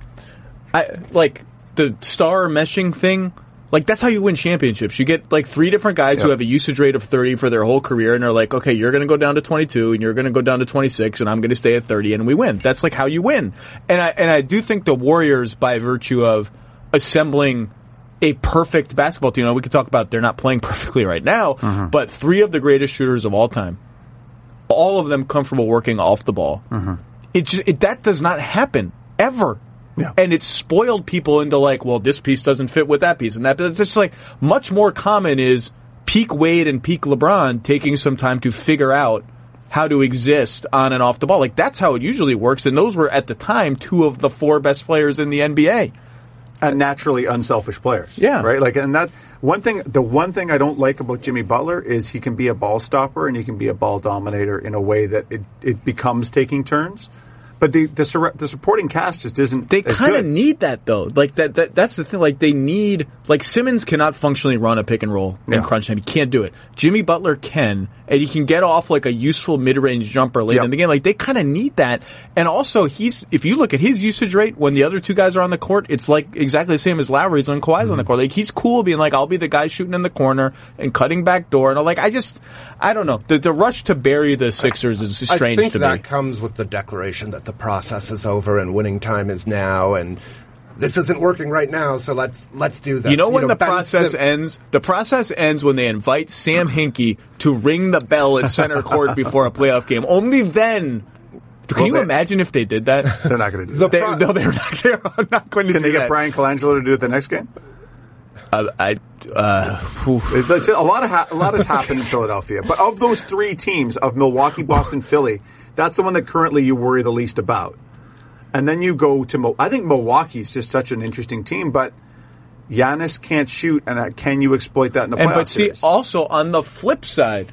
I like the star meshing thing. Like, that's how you win championships. You get, like, three different guys yep. who have a usage rate of thirty for their whole career, and they're like, okay, you're going to go down to twenty-two, and you're going to go down to twenty-six, and I'm going to stay at thirty, and we win. That's, like, how you win. And I and I do think the Warriors, by virtue of assembling a perfect basketball team, you know, we could talk about they're not playing perfectly right now, mm-hmm. but three of the greatest shooters of all time, all of them comfortable working off the ball. Mm-hmm. It just it, that does not happen, ever. Yeah. And it's spoiled people into like, well, this piece doesn't fit with that piece and that. But it's just like much more common is peak Wade and peak LeBron taking some time to figure out how to exist on and off the ball. Like, that's how it usually works. And those were at the time two of the four best players in the N B A. And naturally unselfish players. Yeah. Right? Like, and that one thing, the one thing I don't like about Jimmy Butler is he can be a ball stopper and he can be a ball dominator in a way that it, it becomes taking turns. But the the, sur- the supporting cast just isn't. They kind of need that though. Like that, that. That's the thing. Like, they need. Like, Simmons cannot functionally run a pick and roll in yeah. crunch time. He can't do it. Jimmy Butler can, and he can get off like a useful mid range jumper late yep. in the game. Like, they kind of need that. And also, he's. If you look at his usage rate when the other two guys are on the court, it's like exactly the same as Lowry's when Kawhi's mm-hmm. on the court. Like, he's cool being like, I'll be the guy shooting in the corner and cutting back door. And like, I just, I don't know. The the rush to bury the Sixers is strange I think to that me. comes with the declaration that the process is over and winning time is now, and this isn't working right now, so let's let's do this. You know when you know, the process Sim- ends? The process ends when they invite Sam Hinkie to ring the bell at center court before a playoff game. Only then. Can well, you they, imagine if they did that? They're not going to do the that. Pro- they, no, they're not, they're not going to Can do they that. get Brian Colangelo to do it the next game? Uh, I, uh, a lot of ha- a lot has happened in Philadelphia, but of those three teams of Milwaukee, Boston, Philly, that's the one that currently you worry the least about. And then you go to, I think Milwaukee's just such an interesting team, but Giannis can't shoot, and uh, can you exploit that in the playoffs? And but see, series? also on the flip side,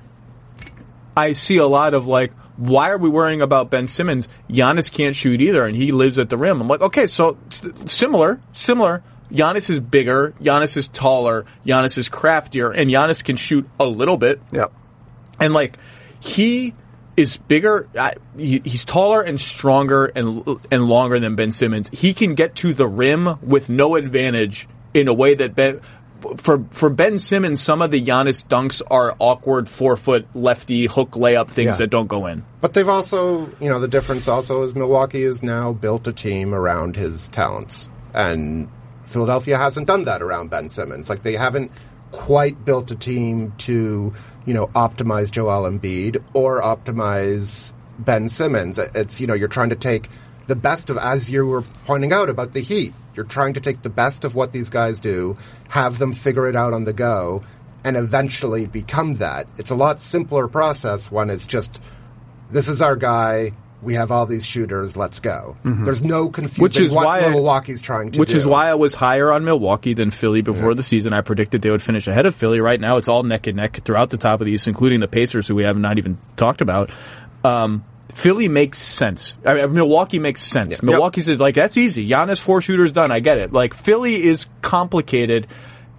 I see a lot of like, why are we worrying about Ben Simmons? Giannis can't shoot either, and he lives at the rim. I'm like, okay, so similar, similar. Giannis is bigger, Giannis is taller, Giannis is craftier, and Giannis can shoot a little bit. Yep. And like, he is bigger, uh, he, he's taller and stronger and and longer than Ben Simmons. He can get to the rim with no advantage in a way that Ben, for for Ben Simmons, some of the Giannis dunks are awkward four foot lefty hook layup things yeah. that don't go in. But they've also, you know, the difference also is Milwaukee has now built a team around his talents, and Philadelphia hasn't done that around Ben Simmons. Like, they haven't quite built a team to, you know, optimize Joel Embiid or optimize Ben Simmons. It's, you know, you're trying to take the best of, as you were pointing out about the Heat, you're trying to take the best of what these guys do, have them figure it out on the go, and eventually become that. It's a lot simpler process when it's just, this is our guy, we have all these shooters, let's go. Mm-hmm. There's no confusion which is what why Milwaukee's trying to which do. Which is why I was higher on Milwaukee than Philly before yeah. the season. I predicted they would finish ahead of Philly. Right now, it's all neck and neck throughout the top of the East, including the Pacers, who we have not even talked about. Um, Philly makes sense. I mean, Milwaukee makes sense. Yep. Milwaukee's like, that's easy. Giannis, four shooters done. I get it. Like, Philly is complicated,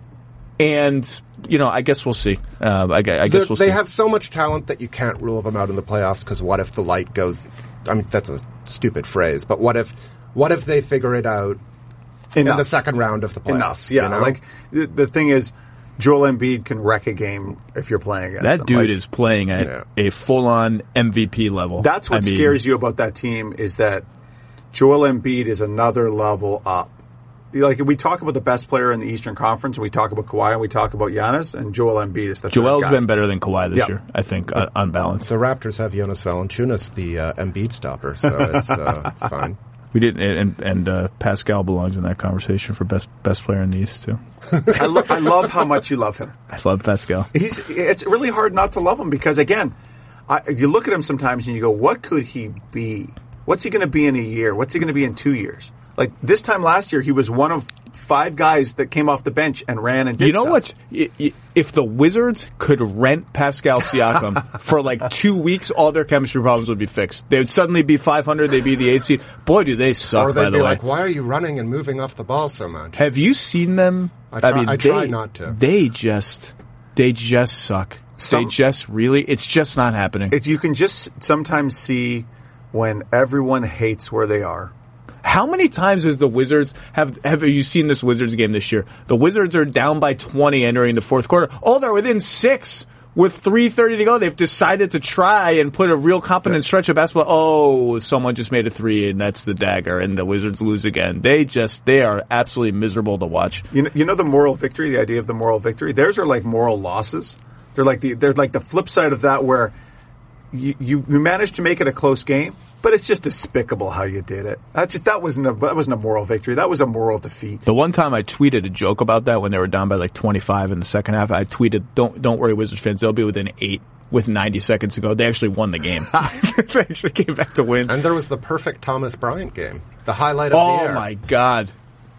and, you know, I guess we'll see. Uh, I, I guess They're, we'll they see. have so much talent that you can't rule them out in the playoffs, because what if the light goes... I mean, that's a stupid phrase, but what if what if they figure it out Enough. in the second round of the playoffs? Enough, yeah. You know? Like, the, the thing is, Joel Embiid can wreck a game if you're playing against That him. dude Like, is playing at Yeah. a full-on M V P level. That's what I mean, scares you about that team, is that Joel Embiid is another level up. Like, we talk about the best player in the Eastern Conference, and we talk about Kawhi, and we talk about Giannis, and Joel Embiid is the third Joel's guy. been better than Kawhi this Yeah. year, I think, on, on balance. The Raptors have Jonas Valanciunas, the uh, Embiid stopper, so it's uh, fine. We didn't, and, and uh, Pascal belongs in that conversation for best best player in the East too. I, lo- I love how much you love him. I love Pascal. He's. It's really hard not to love him because, again, I, you look at him sometimes and you go, "What could he be? What's he going to be in a year? What's he going to be in two years?" Like this time last year, he was one of five guys that came off the bench and ran and did You know stuff. what? Y- y- If the Wizards could rent Pascal Siakam for like two weeks, all their chemistry problems would be fixed. They would suddenly be five hundred. They'd be the eighth seed. Boy, do they suck, Or they'd by the be way. like, why are you running and moving off the ball so much? Have you seen them? I try- mean, I they, try not to. They just, they just suck. Some- they just really, it's just not happening. It, you can just sometimes see when everyone hates where they are. How many times has the Wizards have have you seen this Wizards game this year? The Wizards are down by twenty entering the fourth quarter. Oh, they're within six with three thirty to go. They've decided to try and put a real competent stretch of basketball. Oh, someone just made a three, and that's the dagger, and the Wizards lose again. They just they are absolutely miserable to watch. You know, you know the moral victory, the idea of the moral victory. Theirs are like moral losses. They're like the they're like the flip side of that, where you you, you managed to make it a close game, but it's just despicable how you did it. That just that wasn't a that wasn't a moral victory. That was a moral defeat. The one time I tweeted a joke about that when they were down by like twenty-five in the second half, I tweeted, "Don't don't worry, Wizards fans, they'll be within eight with ninety seconds to go." They actually won the game. They actually came back to win. And there was the perfect Thomas Bryant game, the highlight of the Oh year. my God.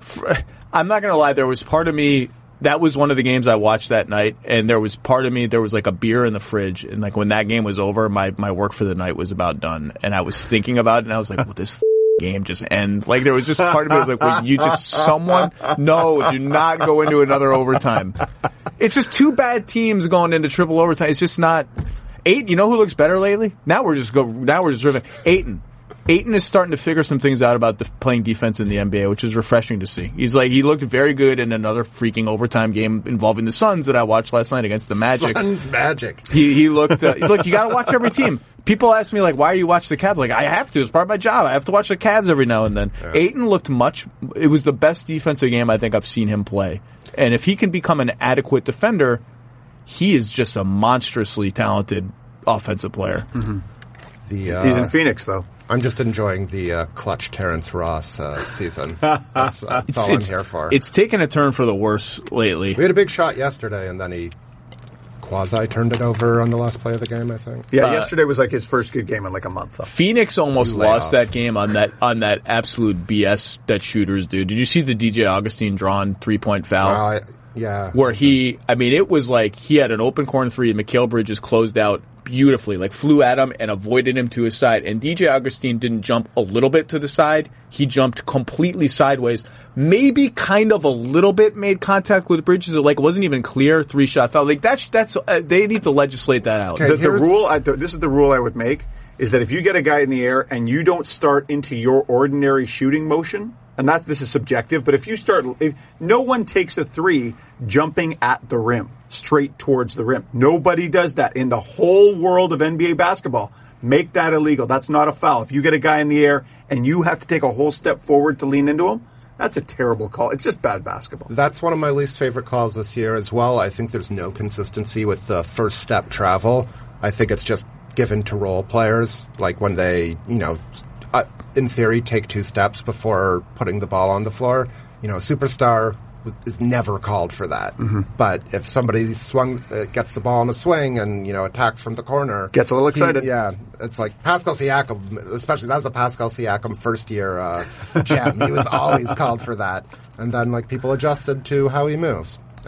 I'm not going to lie, there was part of me, that was one of the games I watched that night, and there was part of me, there was like a beer in the fridge, and like when that game was over, my, my work for the night was about done, and I was thinking about it, and I was like, will this f- game just end? Like there was just part of me that was like, will you just, someone, no, do not go into another overtime. It's just two bad teams going into triple overtime. It's just not, Ayton, you know who looks better lately? Now we're just go, now we're just driven. Ayton. Ayton is starting to figure some things out about the playing defense in the N B A, which is refreshing to see. He's like, he looked very good in another freaking overtime game involving the Suns that I watched last night against the Magic. Suns Magic. He, he looked, uh, look, you gotta watch every team. People ask me like, why do you watch the Cavs? Like, I have to. It's part of my job. I have to watch the Cavs every now and then. Yeah. Ayton looked much, it was the best defensive game I think I've seen him play. And if he can become an adequate defender, he is just a monstrously talented offensive player. Mm-hmm. The, uh, He's in Phoenix, though. I'm just enjoying the uh, clutch Terrence Ross uh, season. That's, that's all it's, I'm it's, here for. It's taken a turn for the worse lately. We had a big shot yesterday, and then he quasi turned it over on the last play of the game, I think. Yeah, Uh, yesterday was like his first good game in like a month. Though. Phoenix almost You lay lost off. that game on that on that absolute B S that shooters do. Did you see the D J Augustine drawn three point foul? Uh, yeah. Where he, I mean, it was like he had an open corner three, and Mikal Bridges closed out beautifully, like flew at him and avoided him to his side. And D J Augustine didn't jump a little bit to the side. He jumped completely sideways. Maybe kind of a little bit made contact with Bridges. It like wasn't even clear. Three shot foul. Like that's, that's, uh, they need to legislate that out. Okay. The, the here's- rule, I, the, this is the rule I would make, is that if you get a guy in the air and you don't start into your ordinary shooting motion, and that this is subjective, but if you start, if no one takes a three jumping at the rim, straight towards the rim. Nobody does that in the whole world of N B A basketball. Make that illegal. That's not a foul. If you get a guy in the air and you have to take a whole step forward to lean into him, that's a terrible call. It's just bad basketball. That's one of my least favorite calls this year as well. I think there's no consistency with the first step travel. I think it's just given to role players, like when they, you know, uh, in theory, take two steps before putting the ball on the floor. You know, a superstar is never called for that. Mm-hmm. But if somebody swung, uh, gets the ball in a swing and, you know, attacks from the corner. Gets a little excited. He, yeah. It's like Pascal Siakam, especially, that was a Pascal Siakam first year uh, gem. He was always called for that. And then, like, people adjusted to how he moves.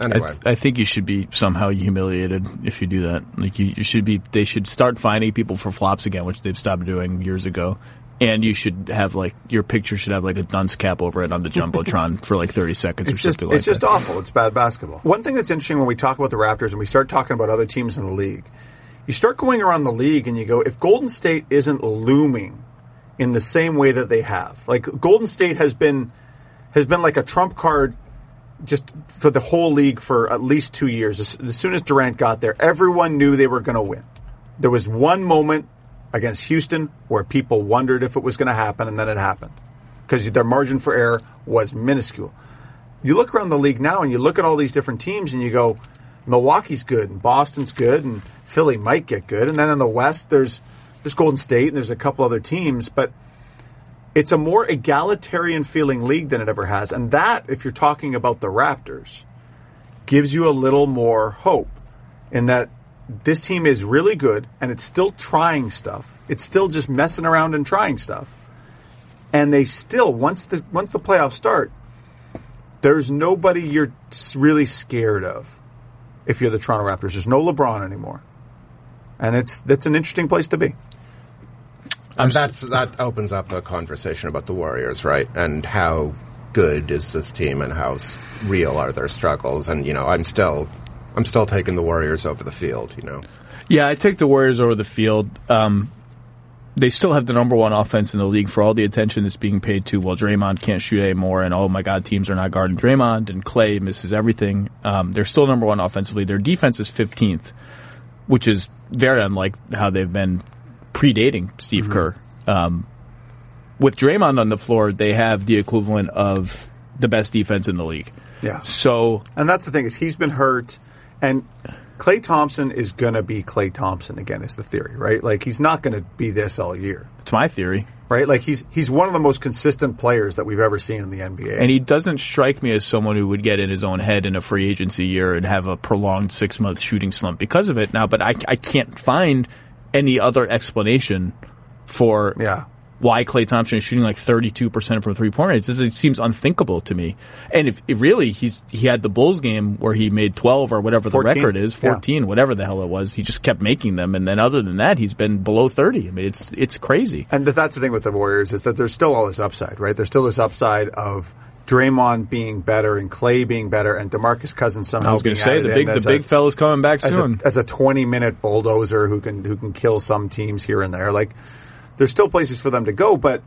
Anyway. I, I think you should be somehow humiliated if you do that. Like you, you should be. They should start finding people for flops again, which they've stopped doing years ago. And you should have like your picture should have like a dunce cap over it on the jumbotron for like thirty seconds it's or just, something like it's just that. awful. It's bad basketball. One thing that's interesting when we talk about the Raptors and we start talking about other teams in the league, you start going around the league and you go, if Golden State isn't looming in the same way that they have, like Golden State has been has been like a trump card just for the whole league for at least two years. As, as soon as Durant got there, everyone knew they were going to win. There was one moment against Houston where people wondered if it was going to happen, and then it happened because their margin for error was minuscule. You look around the league now and you look at all these different teams and you go, Milwaukee's good and Boston's good and Philly might get good. And then in the West, there's there's Golden State and there's a couple other teams, but it's a more egalitarian feeling league than it ever has. And that, if you're talking about the Raptors, gives you a little more hope in that this team is really good and it's still trying stuff. It's still just messing around and trying stuff. And they still, once the once the playoffs start, there's nobody you're really scared of if you're the Toronto Raptors. There's no LeBron anymore. And it's that's an interesting place to be. And that's that opens up a conversation about the Warriors, right? And how good is this team and how real are their struggles? And, you know, I'm still I'm still taking the Warriors over the field, you know. Yeah, I take the Warriors over the field. Um, they still have the number one offense in the league for all the attention that's being paid to. Well, Draymond can't shoot anymore, and oh my God, teams are not guarding Draymond, and Clay misses everything. Um, they're still number one offensively. Their defense is fifteenth, which is very unlike how they've been predating Steve mm-hmm. Kerr. Um, with Draymond on the floor, they have the equivalent of the best defense in the league. Yeah. So, and that's the thing is he's been hurt, and Klay Thompson is going to be Klay Thompson again, is the theory, right? Like, he's not going to be this all year. It's my theory. Right? Like, he's he's one of the most consistent players that we've ever seen in the N B A. And he doesn't strike me as someone who would get in his own head in a free agency year and have a prolonged six-month shooting slump because of it now, but I, I can't find any other explanation for yeah. why Klay Thompson is shooting like thirty-two percent from three-point range. It seems unthinkable to me. And if, if really he's he had the Bulls game where he made twelve or whatever the fourteen record is, fourteen, yeah. whatever the hell it was, he just kept making them. And then other than that, he's been below thirty. I mean, it's it's crazy. And that's the thing with the Warriors is that there's still all this upside, right? There's still this upside of Draymond being better and Klay being better and DeMarcus Cousins somehow I was going to say the big the big fella's coming back as soon a, as a twenty minute bulldozer who can who can kill some teams here and there. Like, there's still places for them to go, but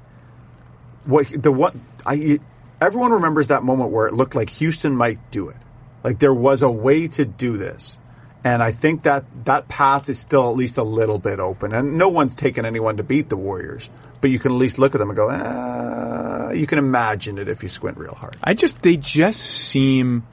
what the what I everyone remembers that moment where it looked like Houston might do it. Like, there was a way to do this. And I think that that path is still at least a little bit open. And no one's taken anyone to beat the Warriors, but you can at least look at them and go, ah, you can imagine it if you squint real hard. I just they just seem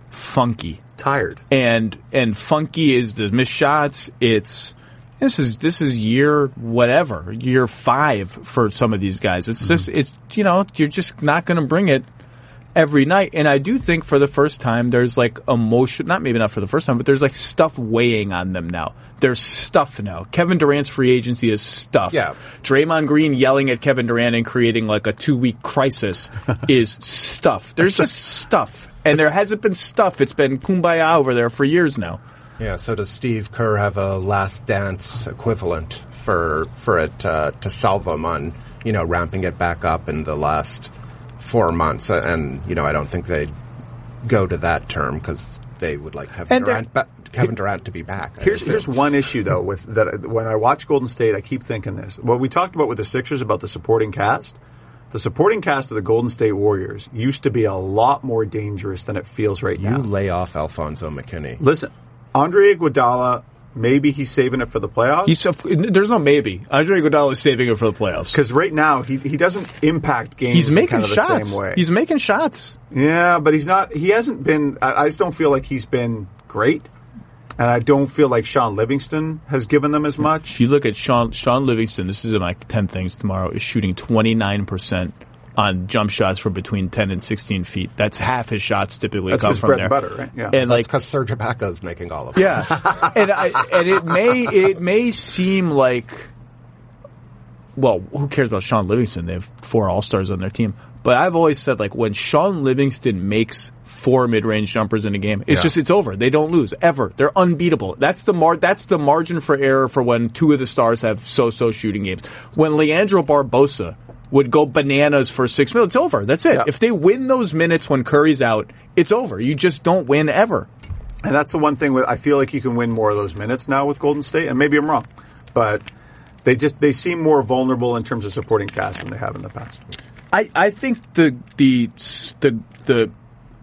funky. Tired. And and funky is the missed shots. It's This is this is year whatever, year five for some of these guys. It's mm-hmm. just it's you know you're just not going to bring it every night. And I do think for the first time there's like emotion, not maybe not for the first time, but there's like stuff weighing on them now. There's stuff now. Kevin Durant's free agency is stuff. Yeah. Draymond Green yelling at Kevin Durant and creating like a two week crisis is stuff. There's just stuff, and there hasn't been stuff. It's been kumbaya over there for years now. Yeah, so does Steve Kerr have a Last Dance equivalent for for it uh, to salve him on, you know, ramping it back up in the last four months? And, you know, I don't think they'd go to that term because they would like Kevin Durant, ba- Kevin Durant to be back. I Here's assume. here's one issue, though, with that. When I watch Golden State, I keep thinking this. What we talked about with the Sixers about the supporting cast, the supporting cast of the Golden State Warriors used to be a lot more dangerous than it feels right you now. You lay off Alfonso McKinney. Listen. Andre Iguodala, maybe he's saving it for the playoffs. He's there's no maybe. Andre Iguodala is saving it for the playoffs because right now he he doesn't impact games. He's making in kind of shots. the same way. He's making shots. Yeah, but he's not. He hasn't been. I, I just don't feel like he's been great, and I don't feel like Sean Livingston has given them as much. If you look at Sean Sean Livingston, this is in my ten things tomorrow, is shooting twenty-nine percent on jump shots from between ten and sixteen feet. That's half his shots typically That's come his from bread there. and butter, right? Yeah. And That's like because Serge Ibaka's making all of it. Yeah, and I, and it may it may seem like, well, who cares about Sean Livingston? They have four All Stars on their team, but I've always said, like, when Sean Livingston makes four mid-range jumpers in a game, it's Yeah. just, it's over. They don't lose, ever. They're unbeatable. That's the mar- that's the margin for error for when two of the stars have so-so shooting games. When Leandro Barbosa would go bananas for six minutes, it's over. That's it. Yeah. If they win those minutes when Curry's out, it's over. You just don't win ever. And that's the one thing with, I feel like you can win more of those minutes now with Golden State, and maybe I'm wrong, but they just they seem more vulnerable in terms of supporting cast than they have in the past. I, I think the the the the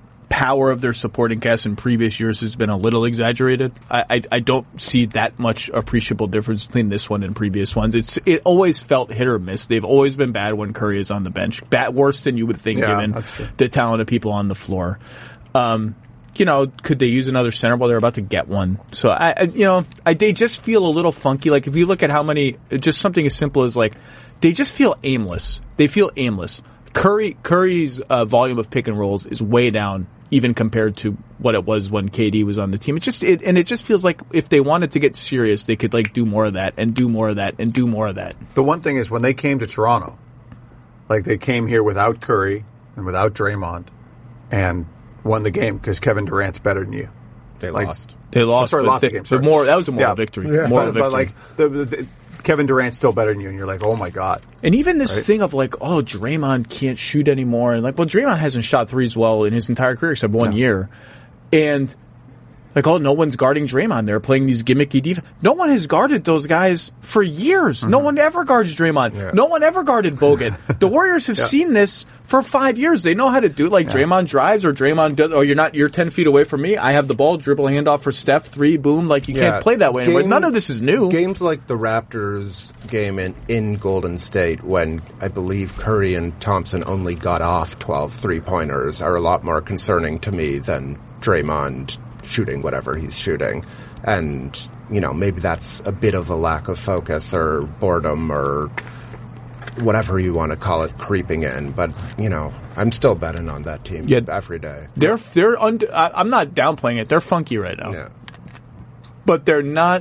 power of their supporting cast in previous years has been a little exaggerated. I, I I don't see that much appreciable difference between this one and previous ones. It's it always felt hit or miss. They've always been bad when Curry is on the bench. Bad, worse than you would think, Yeah, given that's true. the talent of people on the floor. Um, you know, could they use another center? Well, they're about to get one. So I, I you know, I they just feel a little funky. Like if you look at how many, just something as simple as like, they just feel aimless. They feel aimless. Curry Curry's uh, volume of pick and rolls is way down, even compared to what it was when K D was on the team. It just it, and it just feels like if they wanted to get serious, they could like do more of that and do more of that and do more of that. The one thing is when they came to Toronto, like they came here without Curry and without Draymond, and won the game because Kevin Durant's better than you. They Like- lost. They lost. sorry, but lost they, the game, the sorry. more that was a moral Yeah. victory. Yeah. Moral But, victory. but like the, the, Kevin Durant's still better than you, and you're like, oh my god. And even this Right. thing of like, oh, Draymond can't shoot anymore. And like, well, Draymond hasn't shot threes well in his entire career except one No. year. And like, oh, no one's guarding Draymond. They're playing these gimmicky defense. No one has guarded those guys for years. No one ever guards Draymond. Yeah. No one ever guarded Bogut. The Warriors have Yeah. seen this for five years. They know how to do it. Like Draymond drives or Draymond does. Oh, you're not, you're ten feet away from me. I have the ball, dribble handoff for Steph, three, boom. Like you can't play that way anymore. Game- None of this is new. Games like the Raptors game in, in Golden State, when I believe Curry and Thompson only got off twelve three-pointers, are a lot more concerning to me than Draymond shooting whatever he's shooting. And, you know, maybe that's a bit of a lack of focus or boredom or whatever you want to call it creeping in. But, you know, I'm still betting on that team Yeah. every day. They're, they're, und- I, I'm not downplaying it. They're funky right now. Yeah. But they're not.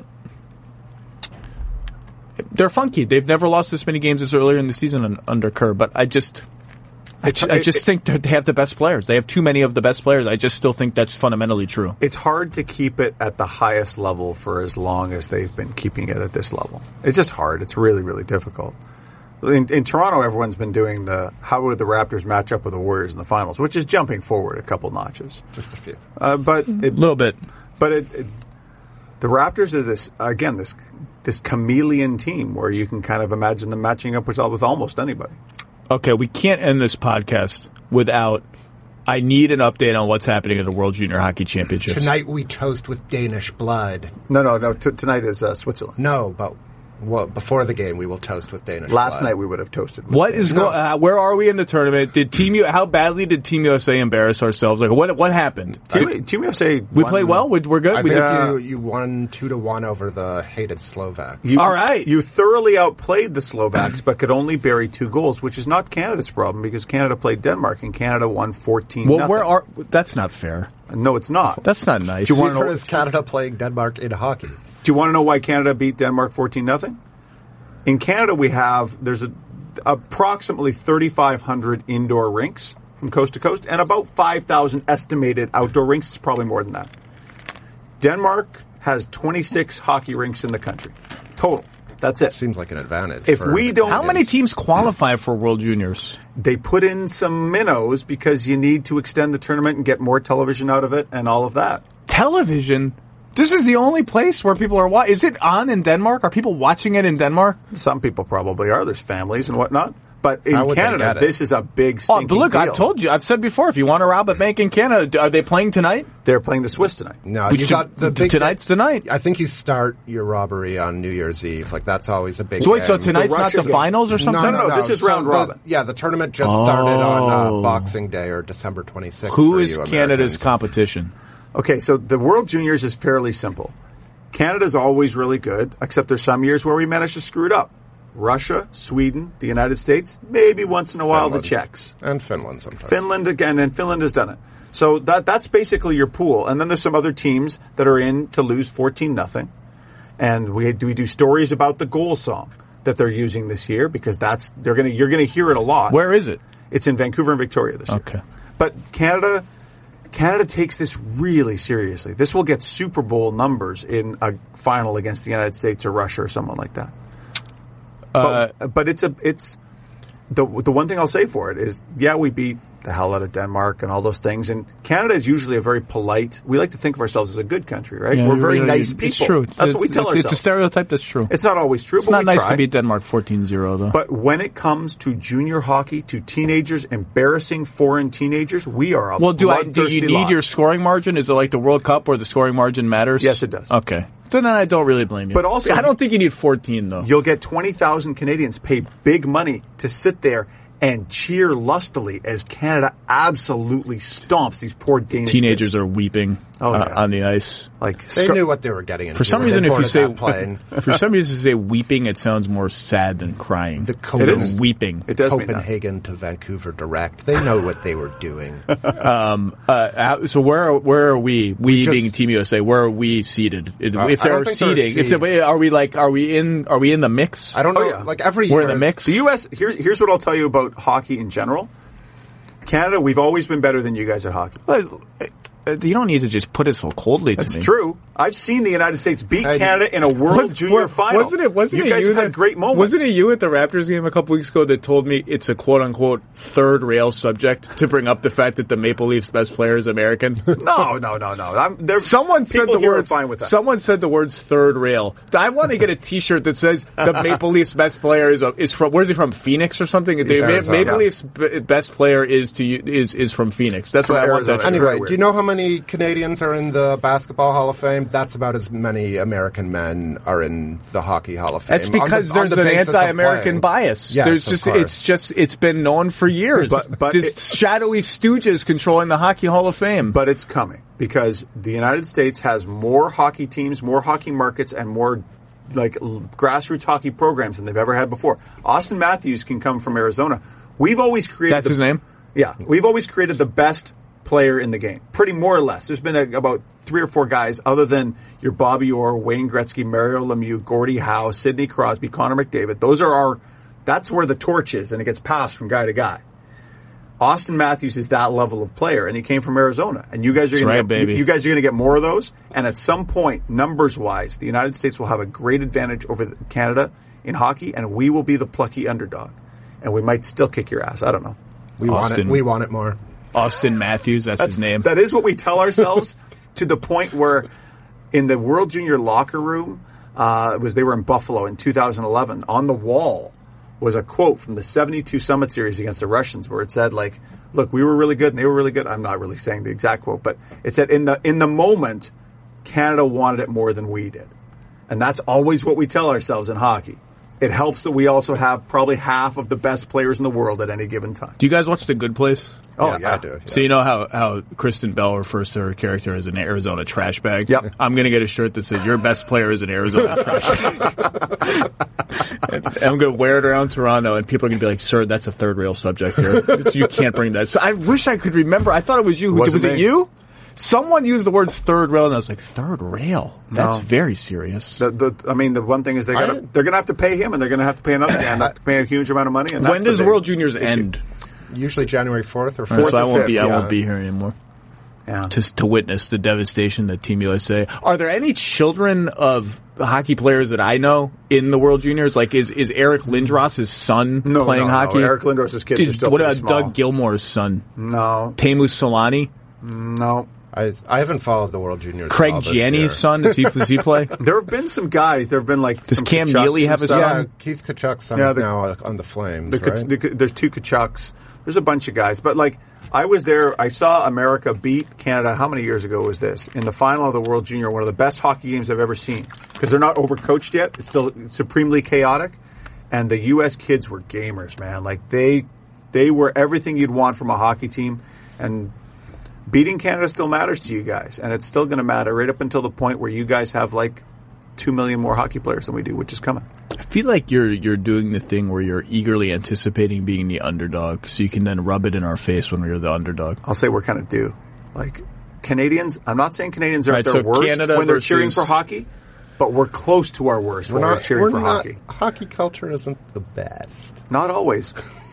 They're funky. They've never lost this many games as earlier in the season un- under Kerr. But I just, I, ju- I just think that they have the best players. They have too many of the best players. I just still think that's fundamentally true. It's hard to keep it at the highest level for as long as they've been keeping it at this level. It's just hard. It's really, really difficult. In, in Toronto, everyone's been doing the how would the Raptors match up with the Warriors in the finals, which is jumping forward a couple notches. Just a few. Uh, but A it, little bit. but it, it, the Raptors are this again this this chameleon team where you can kind of imagine them matching up with, with almost anybody. Okay, we can't end this podcast without. I need an update on what's happening at the World Junior Hockey Championships. Tonight we toast with Danish blood. No, no, no. T- tonight is uh, Switzerland. No, but well, before the game we will toast with Danish Last blood. night we would have toasted. With What Danish. is going? Uh, where are we in the tournament? Did Team U? How badly did Team U S A embarrass ourselves? Like what? What happened? Team, Team U S A? We won- played well. We- We're good. I We think did- you, you won two to one over the hated Slovaks. You, All right. You thoroughly outplayed the Slovaks, but could only bury two goals, which is not Canada's problem because Canada played Denmark and Canada won fourteen. Well, where are? That's not fair. No, it's not. That's not nice. Do you wanna Neither know- is Canada playing Denmark in hockey. Do you want to know why Canada beat Denmark fourteen nothing? In Canada, we have there's a, approximately thirty-five hundred indoor rinks from coast to coast, and about five thousand estimated outdoor rinks. It's probably more than that. Denmark has twenty-six hockey rinks in the country total. That's it. Seems like an advantage. If for we the don't- How many Canadians. teams qualify for World Juniors? They put in some minnows because you need to extend the tournament and get more television out of it and all of that. Television. This is the only place where people are watching. Is it on in Denmark? Are people watching it in Denmark? Some people probably are. There's families and whatnot. But How in would they Canada, get it? this is a big Oh, stinking but look, deal. I've told you. I've said before. If you want to rob a bank in Canada, are they playing tonight? They're playing the Swiss tonight. No, Which you to- got the t- big tonight's tonight. I think you start your robbery on New Year's Eve. Like that's always a big. So wait, so game. tonight's The not Russia the game. finals or something? No, no, no, this is So round the- robin. Yeah, the tournament just started on Oh. uh, Boxing Day or December twenty-sixth. Who for is you Canada's Americans. competition? Okay, so the World Juniors is fairly simple. Canada's always really good, except there's some years where we manage to screw it up. Russia, Sweden, the United States, maybe once in a while the Finland. Czechs. and Finland sometimes. Finland again, and Finland has done it. So that that's basically your pool. And then there's some other teams that are in to lose fourteen nothing. And we we do stories about the goal song that they're using this year because that's they're gonna you're gonna hear it a lot. Where is it? It's in Vancouver and Victoria this year. Okay. But Canada, Canada takes this really seriously. This will get Super Bowl numbers in a final against the United States or Russia or someone like that. Uh, but, but it's a it's the the one thing I'll say for it is, yeah, we beat the hell out of Denmark and all those things. And Canada is usually a very polite. We like to think of ourselves as a good country, right? Yeah, We're very really, nice people. It's true. That's it's, what we tell it's, ourselves. It's a stereotype that's true. It's not always true, It's but not we nice try. to beat Denmark fourteen zero, though. But when it comes to junior hockey, to teenagers, embarrassing foreign teenagers, we are a well, do I? Do bloodthirsty you need lot. your scoring margin? Is it like the World Cup where the scoring margin matters? Yes, it does. Okay. So then I don't really blame you. But also- I don't think you need fourteen, though. You'll get twenty thousand Canadians pay big money to sit there and cheer lustily as Canada absolutely stomps these poor Danish Teenagers kids. are weeping Oh, uh, yeah. on the ice. Like They scar- knew what they were getting into. For some when reason, they if you boarded say that plane. for some reason, if you say weeping, it sounds more sad than crying. The It is. Copen- Weeping. It does mean that. Copenhagen to Vancouver direct. They know what they were doing. Uh, how- so where are, where are we? We just- being Team U S A. Where are we seated? If Uh, if I there don't are think they're seating, if seed. there, are we like are we in are we in the mix? I don't know. Oh, yeah. Like every We're year, in the mix. The U S, here, here's what I'll tell you about hockey in general. Canada, we've always been better than you guys at hockey. Well, uh, you don't need to just put it so coldly to That's me. true. I've seen the United States beat I- Canada in a World Was- Junior wa- final. Wasn't it? Wasn't you it guys you have that, had great moments? Wasn't it you at the Raptors game a couple weeks ago that told me it's a quote unquote third rail subject to bring up the fact that the Maple Leafs best player is American? No, no, no, no. I'm, there, Someone said people the here are words. fine with that. Someone said the words third rail. I want to get a T-shirt that says the Maple Leafs best player is is from where's he from? Phoenix or something? The Ma- Arizona. Maple Leafs b- best player is to you, is is from Phoenix. That's From what I want. That Arizona. shirt. Anyway, Anyway, weird. do you know how many Canadians are in the Basketball Hall of Fame? That's about as many American men are in the Hockey Hall of Fame. That's because on the, on there's the an basis of anti-American playing. bias. Yes, there's of just course. it's just it's been known for years. But- but this it- shadowy stooges controlling the Hockey Hall of Fame. But it's coming because the United States has more hockey teams, more hockey markets, and more like l- grassroots hockey programs than they've ever had before. Austin Matthews can come from Arizona. We've always created That's the- his name? Yeah, we've always created the best player in the game, pretty more or less. There's been a, about three or four guys other than your Bobby Orr, Wayne Gretzky, Mario Lemieux, Gordie Howe, Sidney Crosby, Connor McDavid. Those are our. That's where the torch is, and it gets passed from guy to guy. Austin Matthews is that level of player, and he came from Arizona. And you guys are That's going right, to baby. you, you guys are going to get more of those. And at some point, numbers wise, the United States will have a great advantage over Canada in hockey, and we will be the plucky underdog. And we might still kick your ass. I don't know. We want Austin. it. We want it more. Austin Matthews, that's, his name. That is what we tell ourselves to the point where in the World Junior locker room, uh, it was they were in Buffalo in two thousand eleven. On the wall was a quote from the seventy-two Summit Series against the Russians where it said, like, look, we were really good and they were really good. I'm not really saying the exact quote, but it said in the in the moment, Canada wanted it more than we did. And that's always what we tell ourselves in hockey. It helps that we also have probably half of the best players in the world at any given time. Do you guys watch The Good Place? Oh, yeah, yeah. I do. So you know how, how Kristen Bell refers to her character as an Arizona trash bag? Yep. I'm going to get a shirt that says, your best player is an Arizona trash bag. And I'm going to wear it around Toronto, and people are going to be like, sir, that's a third rail subject here. It's- you can't bring that. So I wish I could remember. I thought it was you. Who, Wasn't was it me. you? Someone used the words third rail, and I was like, third rail? That's No. very serious. The, the, I mean, the one thing is they gotta, I- they're going to have to pay him, and they're going to have to pay another guy, and have to pay a huge amount of money. And that's When the does big World Juniors issue. end? Usually January fourth or Uh, fourth. so I or won't fifth, be. I yeah. won't be here anymore. Yeah. To to witness the devastation that Team U S A. Are there any children of hockey players that I know in the World Juniors? Like, is is Eric Lindros' son No, playing no, hockey? no. Eric Lindros' kids Is- are still What pretty about small. Doug Gilmore's son? No, Teemu Solani? no. I I haven't followed the World Juniors. Craig at all this year. Gianni's son? Does he does he play? There have been some guys. There have been like. Does some Cam Kachucks Neely and have a stuff. Yeah, son? Keith Kachuk's son Yeah, is the- now uh, on the Flames, The, right? the, there's two Kachucks. There's a bunch of guys, but like I was there. I saw America beat Canada. How many years ago was this? In the final of the World Junior, one of the best hockey games I've ever seen because they're not overcoached yet. It's still supremely chaotic, and the U S kids were gamers, man. Like they they were everything you'd want from a hockey team, and beating Canada still matters to you guys, and it's still going to matter right up until the point where you guys have like two million more hockey players than we do, which is coming. I feel like you're you're doing the thing where you're eagerly anticipating being the underdog, so you can then rub it in our face when we're the underdog. I'll say we're kind of due. Like Canadians, I'm not saying Canadians are Right, at their so worst Canada when they're versus- cheering for hockey, but we're close to our worst We're when we're not cheering we're for not, hockey. Hockey culture isn't the best. Not always.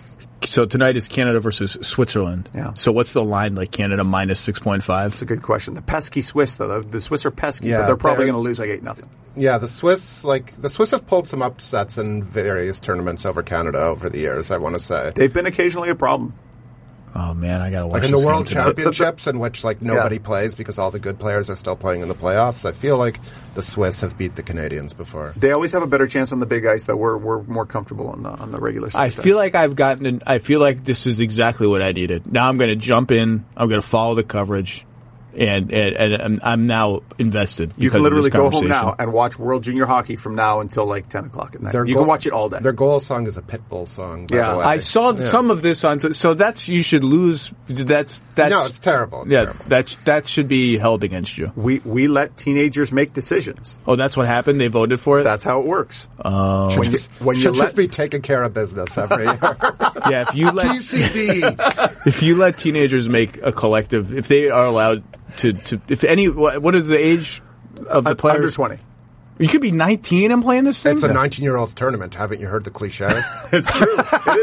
So tonight is Canada versus Switzerland. Yeah. So what's the line? Like Canada minus six point five? That's a good question. The pesky Swiss, though. The, the Swiss are pesky, Yeah, but they're probably they're- going to lose like eight nothing. Yeah, the Swiss, like, the Swiss have pulled some upsets in various tournaments over Canada over the years, I want to say. They've been occasionally a problem. Oh man, I gotta watch Like in the this game World tonight. Championships, in which like nobody Yeah. plays because all the good players are still playing in the playoffs. I feel like the Swiss have beat the Canadians before. They always have a better chance on the big ice, though. We're we're more comfortable on the on the regular I stage. feel like I've gotten. In, I feel like this is exactly what I needed. Now I'm going to jump in. I'm going to follow the coverage, and and, and I'm, I'm now invested. you because can of literally this go home conversation. now and watch World Junior Hockey from now until like ten o'clock at night. Their You goal- can watch it all day. Their goal song is a Pitbull song, by Yeah, the way. I saw some of this on. So that's you should lose. That's that's No, it's terrible. It's yeah, terrible. that that should be held against you. we we let teenagers make decisions. Oh, that's what happened. They voted for it. That's how it works. Oh, Should, when you- just, when you should let- just be taking care of business every year. yeah. If you let T C B. if you let teenagers make a collective, if they are allowed to, to if any, what, what is the age of the Un- players? Under twenty. You could be nineteen and playing this thing. It's a nineteen-year-old's tournament. Haven't you heard the cliche? It's true.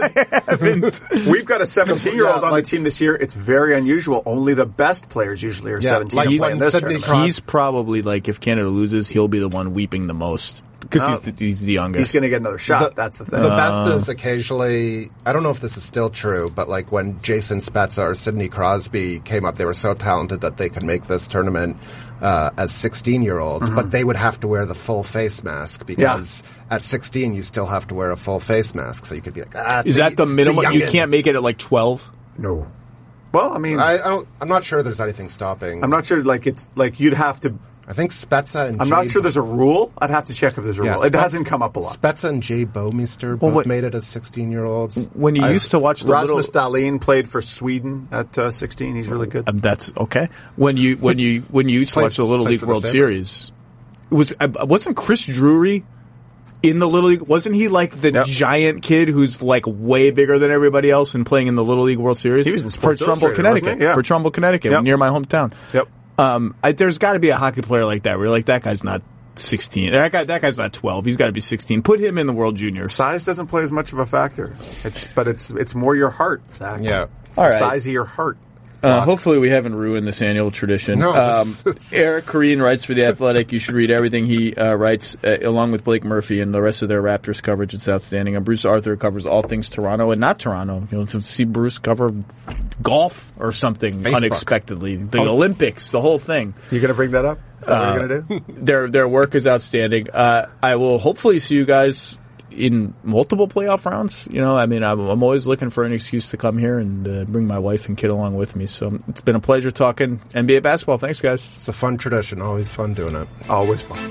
It is. We've got a seventeen-year-old Yeah, on like- the team this year. It's very unusual. Only the best players usually are Yeah, seventeen like and when playing this Sidney tournament. Crosby- He's probably like if Canada loses, he'll be the one weeping the most because No. he's, the, he's the youngest. He's going to get another shot. The- That's the thing. The best is occasionally, I don't know if this is still true, but like when Jason Spezza or Sidney Crosby came up, they were so talented that they could make this tournament uh, as sixteen-year-olds, Mm-hmm. but they would have to wear the full face mask because at sixteen you still have to wear a full face mask, so you could be like, ah, it's is a- that the it's a minimum? You youngin'. can't make it at like twelve. No. Well, I mean, I, I don't, I'm not sure there's anything stopping. I'm not sure. Like it's like you'd have to. I think Spezza and I'm Jay not sure there's a rule. I'd have to check if there's a Yeah, rule. It Spez- hasn't come up a lot. Spezza and Jay Bouwmeester Well, both what- made it as sixteen-year-olds. When you I- used to watch the Rasmus little, Dahlin played for Sweden at uh, sixteen. He's really good. um, that's okay. When you when you when you used to Plays- watch the Little plays League for the World Sabres. Series, it was uh, wasn't Chris Drury in the Little League? Wasn't he like the Yep. giant kid who's like way bigger than everybody else and playing in the Little League World Series? He was in for Sports Trumbull, Illustrated, wasn't Connecticut. he? Yeah. For Trumbull, Connecticut, Yep. near my hometown. Yep. Um, I, there's got to be a hockey player like that. Where you're like that guy's not sixteen. That guy, that guy's not twelve. He's got to be sixteen. Put him in the World Juniors. Size doesn't play as much of a factor. It's but it's it's more your heart, Zach. Yeah. It's All the right. size of your heart. Uh, hopefully we haven't ruined this annual tradition. No, um, this- Eric Corrine writes for The Athletic. You should read everything he uh, writes, uh, along with Blake Murphy and the rest of their Raptors coverage. It's outstanding. And Bruce Arthur covers all things Toronto and not Toronto. You know, to see Bruce cover golf or something Facebook. unexpectedly. The Olympics, the whole thing. You gonna bring that up? Is that what you're gonna do? Their their work is outstanding. Uh, I will hopefully see you guys in multiple playoff rounds. You know, I mean, I'm, I'm always looking for an excuse to come here and uh, bring my wife and kid along with me. So it's been a pleasure talking N B A basketball. Thanks, guys. It's a fun tradition. Always fun doing it. Always fun.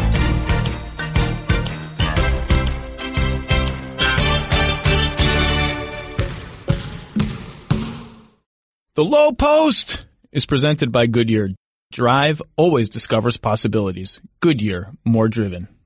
The Low Post is presented by Goodyear. Drive always discovers possibilities. Goodyear, more driven.